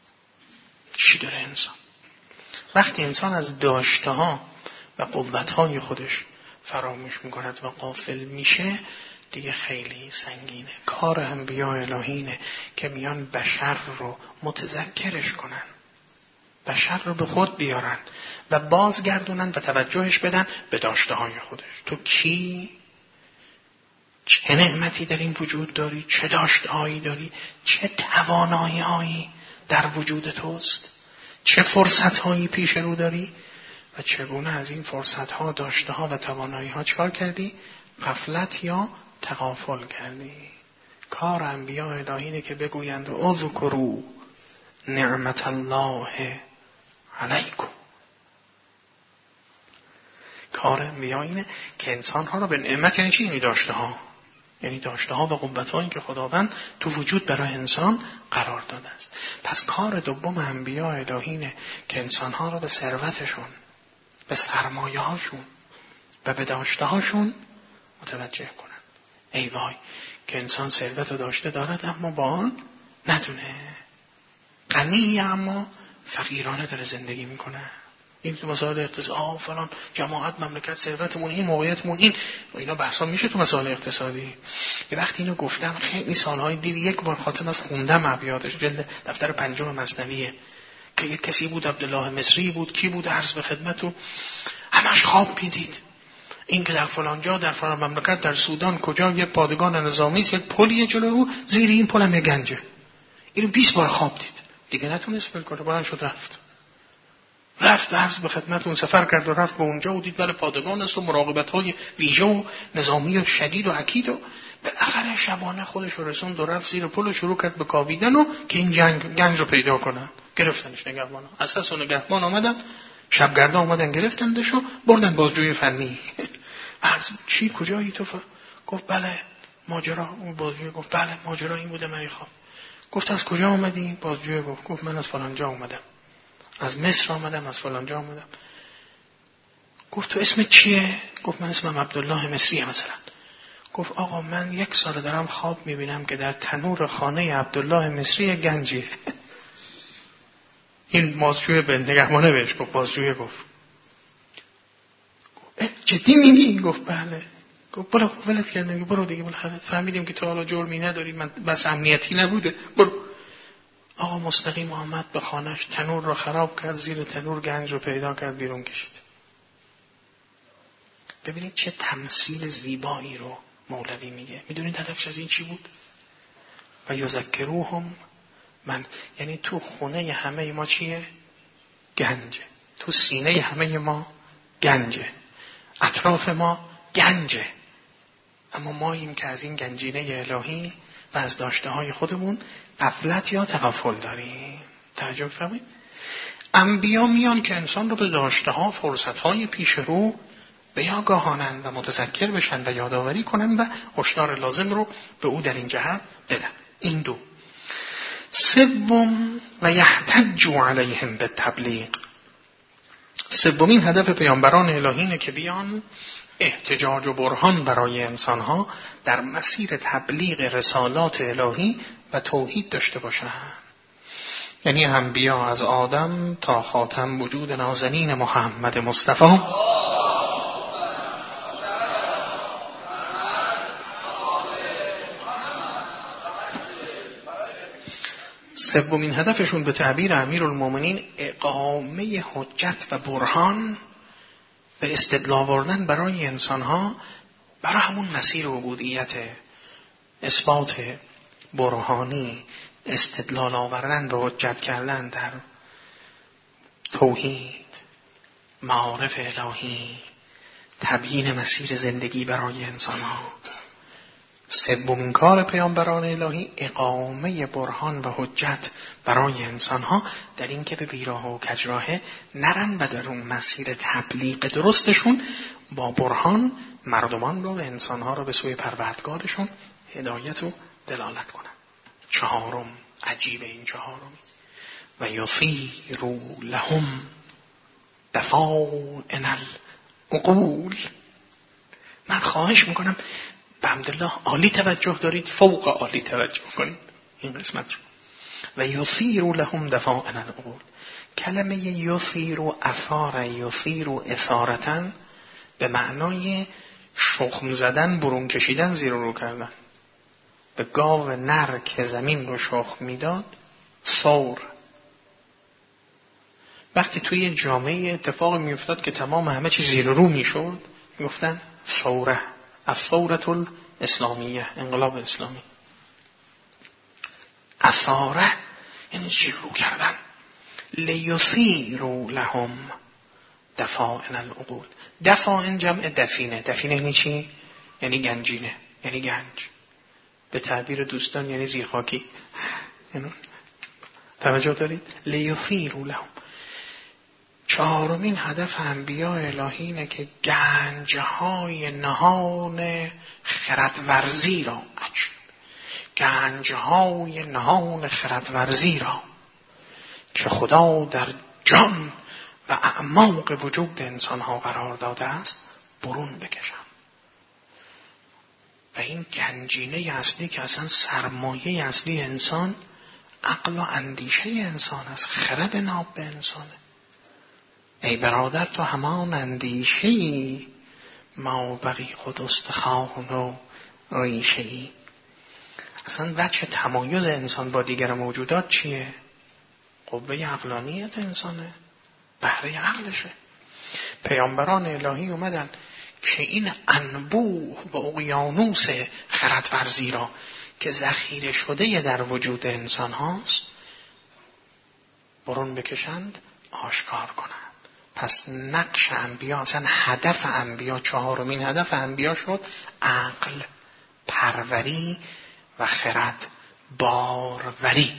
چی داره انسان؟ وقتی انسان از داشته‌ها و قوت‌های خودش فراموش می‌کند و غافل میشه دیگه خیلی سنگینه. کار انبیاء الهینه که میان بشر رو متذکرش کنن، بشر رو به خود بیارن و بازگردونن و توجهش بدن به داشته‌های خودش. تو کی؟ چه نعمتی در این وجود داری؟ چه داشته‌هایی داری؟ چه توانایی‌هایی در وجود توست؟ چه فرصت‌هایی پیش رو داری؟ و چگونه از این فرصت‌ها، داشته‌ها و توانایی‌ها چکار کردی؟ غفلت یا تغافل کردی. کار انبیاء الهینه که بگویند اذکروا نعمت الله علیکم. کار انبیاء اینه که انسان‌ها رو به نعمت، یعنی چی؟ یعنی داشته‌ها، یعنی داشته‌ها و قوت‌هایی که خداوند تو وجود برای انسان قرار داده است. پس کار دوم انبیاء الهینه که انسان‌ها رو به ثروتشون، به سرمایه‌هاشون و به داشته‌هاشون متوجه کنن. ای وای که انسان ثروت و داشته دارد اما با آن ندونه، غنی اما فقیرانه داره زندگی میکنه. این تو مسائل اقتصادی، آه فلان جماعت، مملکت، ثروتمون این، موقعیتمون این، اینا بحثا میشه تو مسائل اقتصادی. یه وقتی اینو گفتم خیلی سالهای دیر یک بار خاطرم از خوندم ابیاتش، جلد دفتر پنجم مثنویه، که یک کسی بود عبدالله مصری بود، کی بود عرض به خدمتو، همش خواب میدید این که در فلان جا، در فلان مملکت، در سودان کجا یه پادگان نظامی است، یک پلیه جلوی او، زیر این پل هم یه گنجه. اینو بیست بار خواب دید، دیگه نتونست فکر کنه، بلند شد رفت. رفت عرض به خدمتون، سفر کرد و رفت به اونجا و دید بله پادگان است و مراقبت‌های ویژه و نظامی و شدید و اکید و بالاخره شبانه خودش رو رسوند و رفت زیر پل و شروع کرد به کاویدن و که این جنگ گنج رو پیدا کنن. گرفتنش نگهبانا، اساس و نگهبان آمدن، شبگردا اومدن گرفتندش و بردن بازجویی فنی. عرض چی کجایی تو؟ گفت بله ماجرا. اون بازجوی گفت بله ماجرا این بوده، من خواب. گفت از کجا اومدی؟ بازجوی گفت گفت من از فلان جا اومدم، از مصر آمدم، از فلان جا آمدم. گفت تو اسمت چیه؟ گفت من اسمم عبدالله مصریه مثلا. گفت آقا من یک سال دارم خواب میبینم که در تنور خانه عبدالله مصری گنجیه. این بازجوی به نگهبانه بهش گفت، بازجوی گفت جدی میگی؟ گفت بله. گفت برو ولت کردن، برو دیگه بالاخره فهمیدیم که تو حالا جرمی نداری، من بس امنیتی نبوده، برو. آقا مستقیم آمد به خانهش، تنور رو خراب کرد، زیر تنور گنج رو پیدا کرد، بیرون کشید. ببینید چه تمثیل زیبایی رو مولوی میگه. میدونید هدفش از این چی بود؟ و یذکروهم من، یعنی تو خونه همه ما چیه؟ گنجه. تو سینه همه ما گنجه، اطراف ما گنجه، اما ما این که از این گنجینه الهی و از داشته های خودمون غفلت یا تغافل داریم. توجه فرمایید. انبیا میان که انسان رو به داشته ها، فرصت های پیش رو بیاگاهانند و متذکر بشن و یادآوری کنن و هشدار لازم رو به او در این جهت بدن. این دو. سوم و یحتجوا علیهم بالتبلیغ. سومین هدف پیامبران الهینه که بیان احتجاج و برهان برای انسانها در مسیر تبلیغ رسالات الهی و توحید داشته باشند. یعنی انبیا از آدم تا خاتم وجود نازنین محمد مصطفی سومین هدفشون به تعبیر امیرالمومنین اقامه حجت و برهان به استدلال آوردن برای انسانها برای همون مسیر عبودیت، اثبات برهانی، استدلال آوردن و حجت کردن در توحید، معارف الهی، تبیین مسیر زندگی برای انسانها. سومین کار پیامبران الهی اقامه برهان و حجت برای انسانها در این که به بیراه و کجراه نرن و در اون مسیر تبلیغ درستشون با برهان مردمان رو و انسانها رو به سوی پروردگارشون هدایت و دلالت کنن. چهارم، عجیب این چهارمی، و یصیروا لهم دفائن العقول. من خواهش میکنم بحمدالله عالی توجه دارید، فوق عالی توجه کنید این قسمت رو. و یصیروا لهم دفائن العقول، کلمه یثیر و اثار یثیر و اثارتن به معنای شخم زدن، برون کشیدن، زیر و رو کردن. به گاو نر که زمین رو شخم میداد ثور. وقتی توی جامعه اتفاق میافتاد که تمام همه چیز زیر و رو میشد میگفتن ثوره، الثورة الاسلامیه، انقلاب اسلامی. اثاره یعنی زیر رو کردن. لیثیروا لهم دفائن العقول. دفائن جمع دفینه. دفینه یعنی چی؟ یعنی گنجینه، یعنی گنج. به تعبیر دوستان یعنی زیرخاکی. توجه دارید؟ لیثیروا لهم. چهارمین هدف انبیاء الهی اینه که گنجهای نهان خردورزی را عجب گنجهای نهان خردورزی را که خدا در جان و اعماق وجود انسانها قرار داده است برون بکشم. و این گنجینه اصلی که اصلا سرمایه اصلی انسان عقل و اندیشه انسان است، خرد ناب به انسانه. ای برادر تو همان اندیشه‌ای، ما بقی خود استخوان و ریشه‌ای. اصلا وجه تمایز انسان با دیگر موجودات چیه؟ قوه عقلانیت انسانه، بهره عقلشه. پیامبران الهی اومدن که این انبوه و اقیانوس خردورزی را که ذخیره شده در وجود انسان هاست برون بکشند، آشکار کنند. پس نقش انبیا، اصلا هدف انبیا، چهارمین هدف انبیا شد عقل پروری و خرد باروری.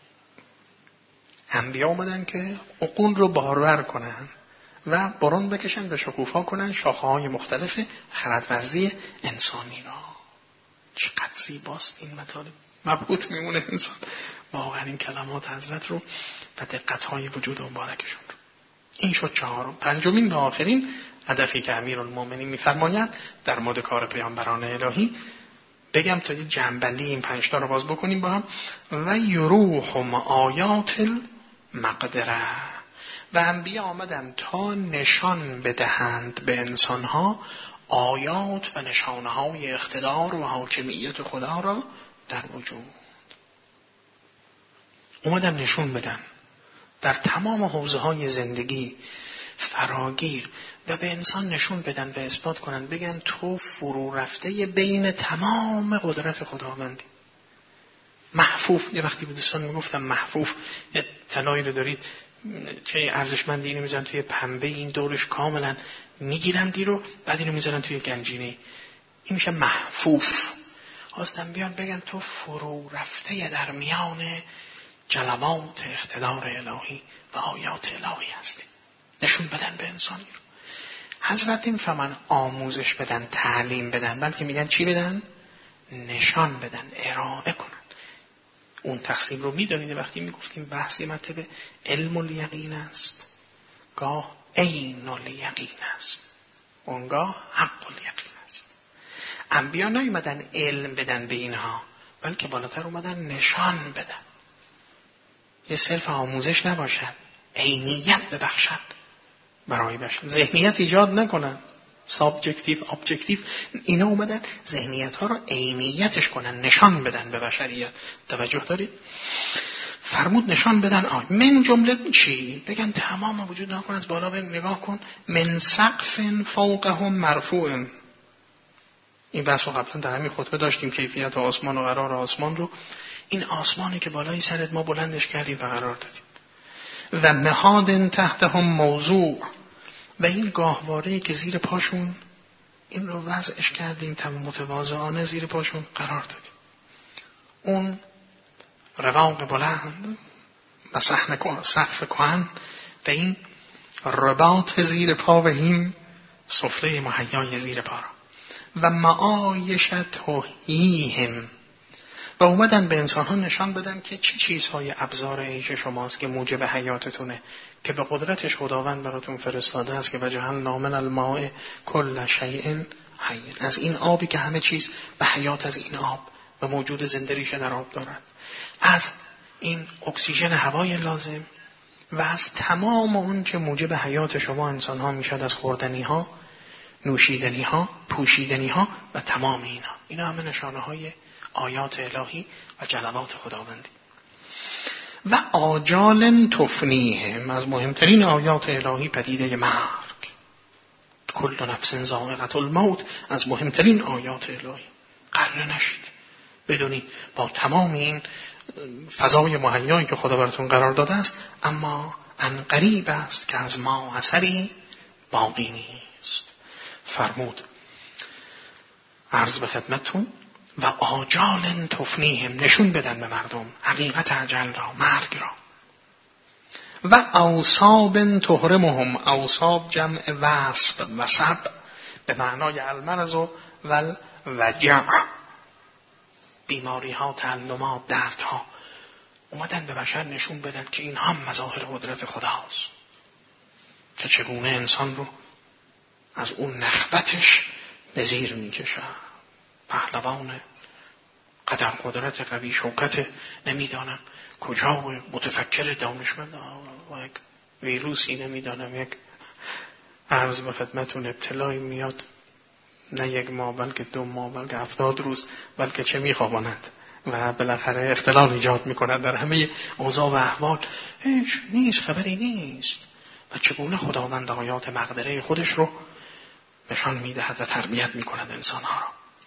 انبیا اومدن که عقول رو بارور کنن و برون بکشن و شکوفا کنن شاخه‌های مختلف خردورزی انسانی را. چقدر زیباست این مطالب، مبهوت میمونه انسان واقعا این کلمات حضرت رو و دقت‌های وجود مبارکشون رو. این شد چهارم. پنجمین و آخرین هدفی که امیرالمومنین می‌فرمایند در مورد کار پیامبران الهی، بگم تا یه جنبندی این پنج تا رو باز بکنیم با هم. و یروهم آیات المقدره. و انبیا آمدن تا نشان بدهند به انسانها آیات و نشانهای اقتدار و حاکمیت خدا را در وجود. اومدن نشون بدن در تمام حوزه‌های زندگی فراگیر و به انسان نشون بدن و اثبات کنن، بگن تو فرو رفته بین تمام قدرت خداوندی. محفوف، یه وقتی به دوستان میگفتم محفوف، یه طلایی رو دارید چه ارزشمندی اینو میذارن توی پنبه، این دورش کاملا میگیرن دی رو، بعد اینو میذارن توی گنجینه، این میشه محفوف. خواستم بیان بگن تو فرو رفته در میان جلوات اقتدار الهی و آیات الهی هستی. نشون بدن به انسانی رو. حضرت این فرمان آموزش بدن، تعلیم بدن، بلکه میگن چی بدن؟ نشان بدن، ارائه کنن. اون تقسیم رو میدونید وقتی میگفتیم بحثی مرتبه علم الیقین است، گاه عین الیقین است، اونگاه حق الیقین است. انبیا نیومدن علم بدن به اینها، بلکه بالاتر اومدن نشان بدن. یه صرف آموزش نباشد، عینیت ببخشد برای بشر، ذهنیت ایجاد نکنن، سابجکتیو ابجکتیو، اینا اومدن ذهنیت ها رو عینیتش کنن، نشان بدن به بشریت. توجه دارید؟ فرمود نشان بدن. آی من جمله چی؟ بگن تمام وجود نکن، از بالا به نگاه کن، من سقف فوقهم مرفوع. این بحث رو قبلا در همین خطبه داشتیم، کیفیت آسمان و قرار آسمان رو. این آسمانی که بالای سرت ما بلندش کردیم و قرار دادیم. و نهاد تحتهم موضوع، و این گاهواره‌ای که زیر پاشون این رو وضعش کردیم، تمام متواضعانه زیر پاشون قرار دادیم. اون رواق بلند و صحن سقف کهن و این رباط زیر پا و این سفره مهیای زیر پا را و معایشت هیهم. و اومدن به انسان ها نشان بدن که چه چیزهای ابزار عیش شماست که موجب حیاتتونه، که به قدرتش خداوند براتون فرستاده است، که وجعلنا من الماء کل شیء حی. از این آبی که همه چیز به حیات از این آب و موجود زنده ریشه در آب دارد، از این اکسیژن هوای لازم و از تمام اون که موجب حیات شما انسان ها میشد، از خوردنی ها، نوشیدنی ها، پوشیدنی ها و تمام اینا. اینا همه نشانه های آیات الهی و جلوات خداوندی. و آجال تفنیهم، از مهمترین آیات الهی پدیده مرگ. کل نفس ذائقة الموت، از مهمترین آیات الهی. قرر نشید بدونید با تمام این فضای مهیایی که خدا براتون قرار داده است، اما ان قریب است که از ما اثری باقی نیست. فرمود عرض به خدمتتون و آجال تفنیهم، نشون بدن به مردم حقیقت اجل را، مرگ را. و اوصاب تحرمهم، اوصاب جمع وصب، وصب به معنای المرض و والوجع، بیماری ها، تعلمات، درد ها. اومدن به بشر نشون بدن که این هم مظاهر قدرت خداست که چگونه انسان رو از اون نخوتش به زیر میکشه. پهلوان قدر قدرت قوی شوکت نمیدانم کجا و متفکر دانشمند و یک ویروسی نمیدانم یک عرض به خدمتون ابتلای میاد، نه یک ماه بلکه دو ماه بلکه هفتاد روز بلکه چه میخواباند و بالاخره اختلال ایجاد میکند در همه اوضاع و احوال. هیچ نیست، خبری نیست. و چگونه خداوند آیات مقدره خودش رو نشان میدهد و تربیت میکند انسانها را.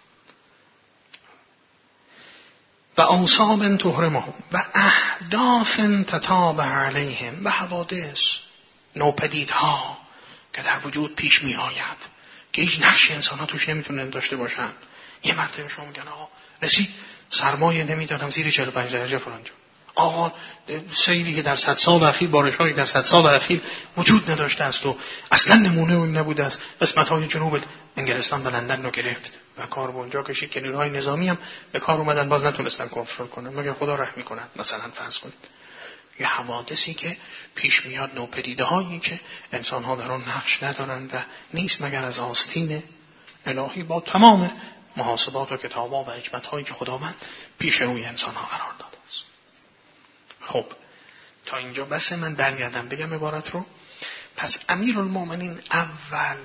و اوصاب تحرمهم و احداث تتابع علیهم، و حوادث، نوپدیدها که در وجود پیش می آید که هیچ نقش انسان ها توش نمیتونن داشته باشن. یه مرتبه شما میگن آقا رسید سرمایه نمیدانم زیر چهل و پنج درجه فلان جا، آقا سیلی که در صد سال اخیر، بارش‌هایی در صد سال اخیر وجود نداشته است و اصلا نمونه اون نبوده است. قسمت‌های جنوب انگلستان و لندن رو گرفت و کار به اونجا کشید که نیروهای نظامی هم به کار اومدن، باز نتونستن کنترل کنن مگر خدا رحم می‌کند. مثلا فرض کنید یه حوادثی که پیش میاد، نوپدیده‌هایی که انسان‌ها در آن نقش ندارند و نیست مگر از آستین الهی با تمام محاسبات و کتاب‌ها و حکمت‌هایی که خداوند پیش روی انسان‌ها قرار داده است. خب تا اینجا بس، من برگردم بگم عبارت رو. پس امیرالمومنین اول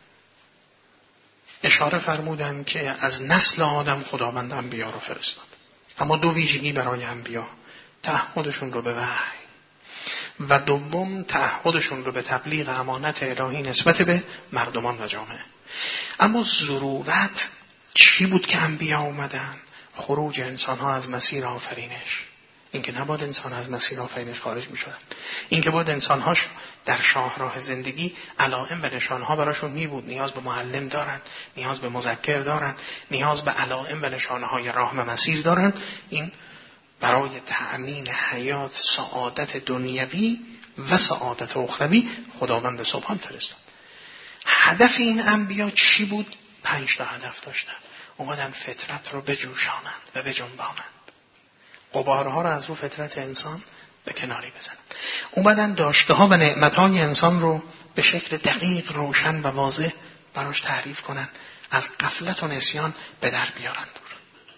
اشاره فرمودن که از نسل آدم خداوند انبیا رو فرستاد، اما دو ویژگی برای انبیا: تعهدشون رو به وحی و دوم تعهدشون رو به تبلیغ امانت الهی نسبت به مردمان و جامعه. اما ضرورت چی بود که انبیا اومدن؟ خروج انسان‌ها از مسیر آفرینش. این که نباید انسان از مسیر آفرینش خارج می شدن. این که باید انسان‌هاش در شاهراه زندگی علائم و نشانها براشون می بود. نیاز به معلم دارن، نیاز به مذکر دارن، نیاز به علائم و نشانهای راه و مسیر دارن. این برای تأمین حیات، سعادت دنیوی و سعادت اخروی خداوند سبحان فرستاد. هدف این انبیا چی بود؟ پنج تا هدف داشتن. اومدن فطرت رو بجوشانند و بجنبانند، غبارها رو از رو فطرت انسان به کناری بزنند. اومدن داشته ها و نعمت های انسان رو به شکل دقیق، روشن و واضح براش تعریف کنن، از غفلت و نسیان به در بیارن دور.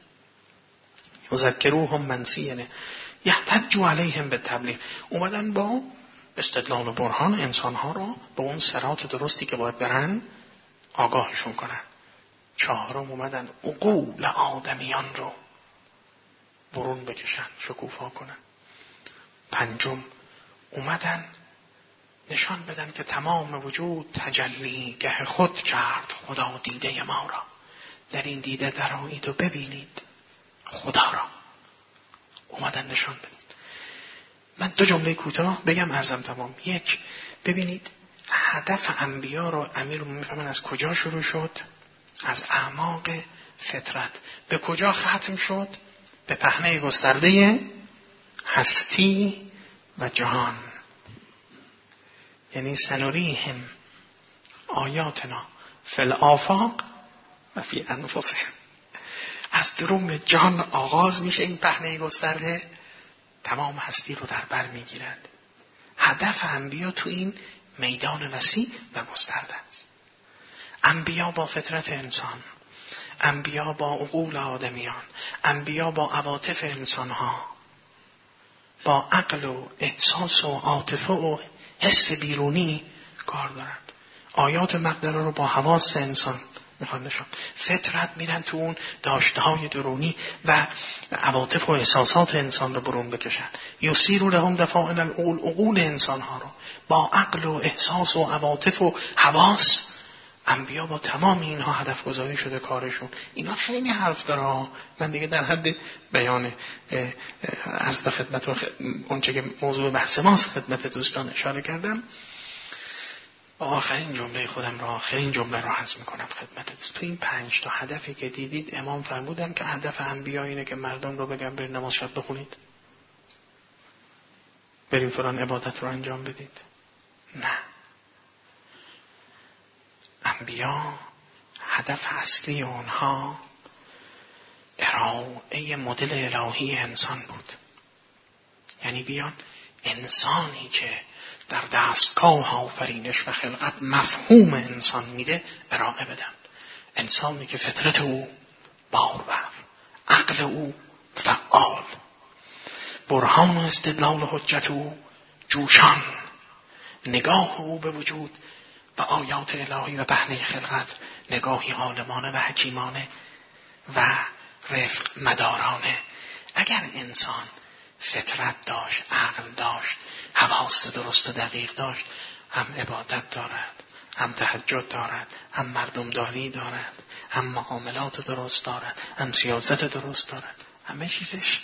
یذکروهم منسیه یحتجوا علیهم بالتبلیغ. اومدن با استدلال و برهان انسانها رو به اون صراط درستی که باید برن آگاهشون کنن. چهارم اومدن عقول آدمیان رو برون بکشن، شکوفا کنن. پنجم اومدن نشان بدن که تمام وجود تجلی گه خود کرد خدا دیده ما را. در این دیده درآیید و ببینید خدا را. اومدن نشان بدن. من دو جمله کوتاه بگم عرضم تمام. یک، ببینید هدف انبیا رو امیر میفهمن از کجا شروع شد؟ از اعماق فطرت. به کجا ختم شد؟ به پهنه گسترده هستی و جهان. یعنی سنوریهم آیاتنا فی الآفاق و فی انفسهم. از درون جهان آغاز میشه این پهنه گسترده، تمام هستی رو در بر میگیرد. هدف انبیا تو این میدان وسیع و گسترده است. انبیا با فطرت انسان، انبیا با عقول آدمیان، انبیا با عواطف انسانها با عقل و احساس و عاطفه و حس بیرونی کار دارن. آیات مقدره رو با حواس انسان میخوان نشون. فطرت میرن تو اون داشته‌های درونی و عواطف و احساسات انسان رو برون بکشن. یسیرو لهم دفاعن العقول، عقول انسانها رو با عقل و احساس و عواطف و حواس. انبیا با تمام اینها هدف گذاری شده کارشون. اینا خیلی حرف داره. من دیگه در حد بیان عرض به خدمت و اونچه که موضوع بحث ماست خدمت دوستان اشاره کردم. آخرین جمله خودم را آخرین جمله را عرض میکنم خدمت دوست. تو این پنج تا هدفی که دیدید امام فرمودن که هدف انبیا اینه که مردم رو بگن برید نماز شب بخونید، بریم فلان عبادت رو انجام بدید. نه، انبیا هدف اصلی اونها ارائه مدل الهی انسان بود. یعنی بیان انسانی که در دستگاه آفرینش و خلقت مفهوم انسان میده ارائه بدن. انسانی که فطرت او بارور، عقل او فعال، برهان و استدلال و حجت او جوشان، نگاه او به وجود و آیات الهی و بهنه خلقت نگاهی عالمانه و حکیمانه و رفق مدارانه. اگر انسان فطرت داشت، عقل داشت، حواس درست و دقیق داشت، هم عبادت دارد، هم تهجد دارد، هم مردمداری دارد، هم معاملات درست دارد، هم سیاست درست دارد، همه چیزش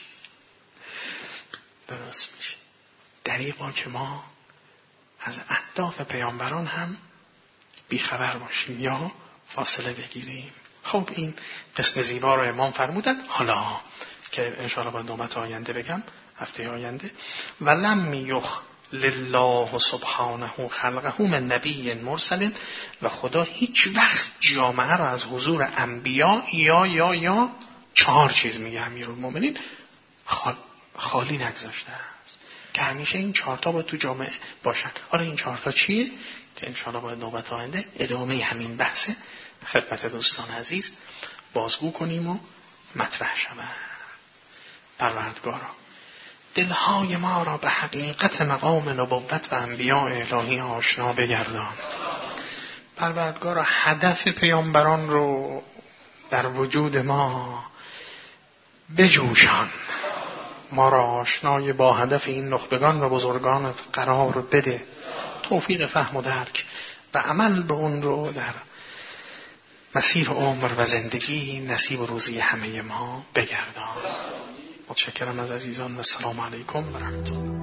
درست میشه. دریغا که ما از اهداف پیامبران هم بیخبر باشیم یا فاصله بگیریم. خب این قسم زیبا رو امام فرمودن. حالا که انشاءالله باید نوبت آینده بگم، هفته آینده، ولم یخ لله سبحانه خلقه من نبی مرسل، و خدا هیچ وقت جامعه را از حضور انبیا یا یا یا چهار چیز میگه امیرالمومنین خال خالی نگذاشته است که همیشه این چهار تا باید تو جامعه باشن. حالا این چهار تا چیه که انشاءالله باید نوبت آینده ادامه همین بحثه خدمت دوستان عزیز بازگو کنیم و مطرح شود. پروردگارا دلهای ما را به حقیقت مقام نبوت و انبیاء الهی آشنا بگردان. پروردگارا هدف پیامبران رو در وجود ما بجوشان، ما را آشنای با هدف این نخبگان و بزرگان قرار بده، توفیق فهم و درک و عمل به اون رو در مسیر عمر و زندگی نصیب و روزی همه ما بگردان. متشکرم از عزیزان و السلام علیکم و رحمت الله.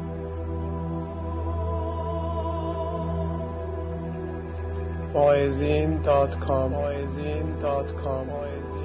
واعظین دات کام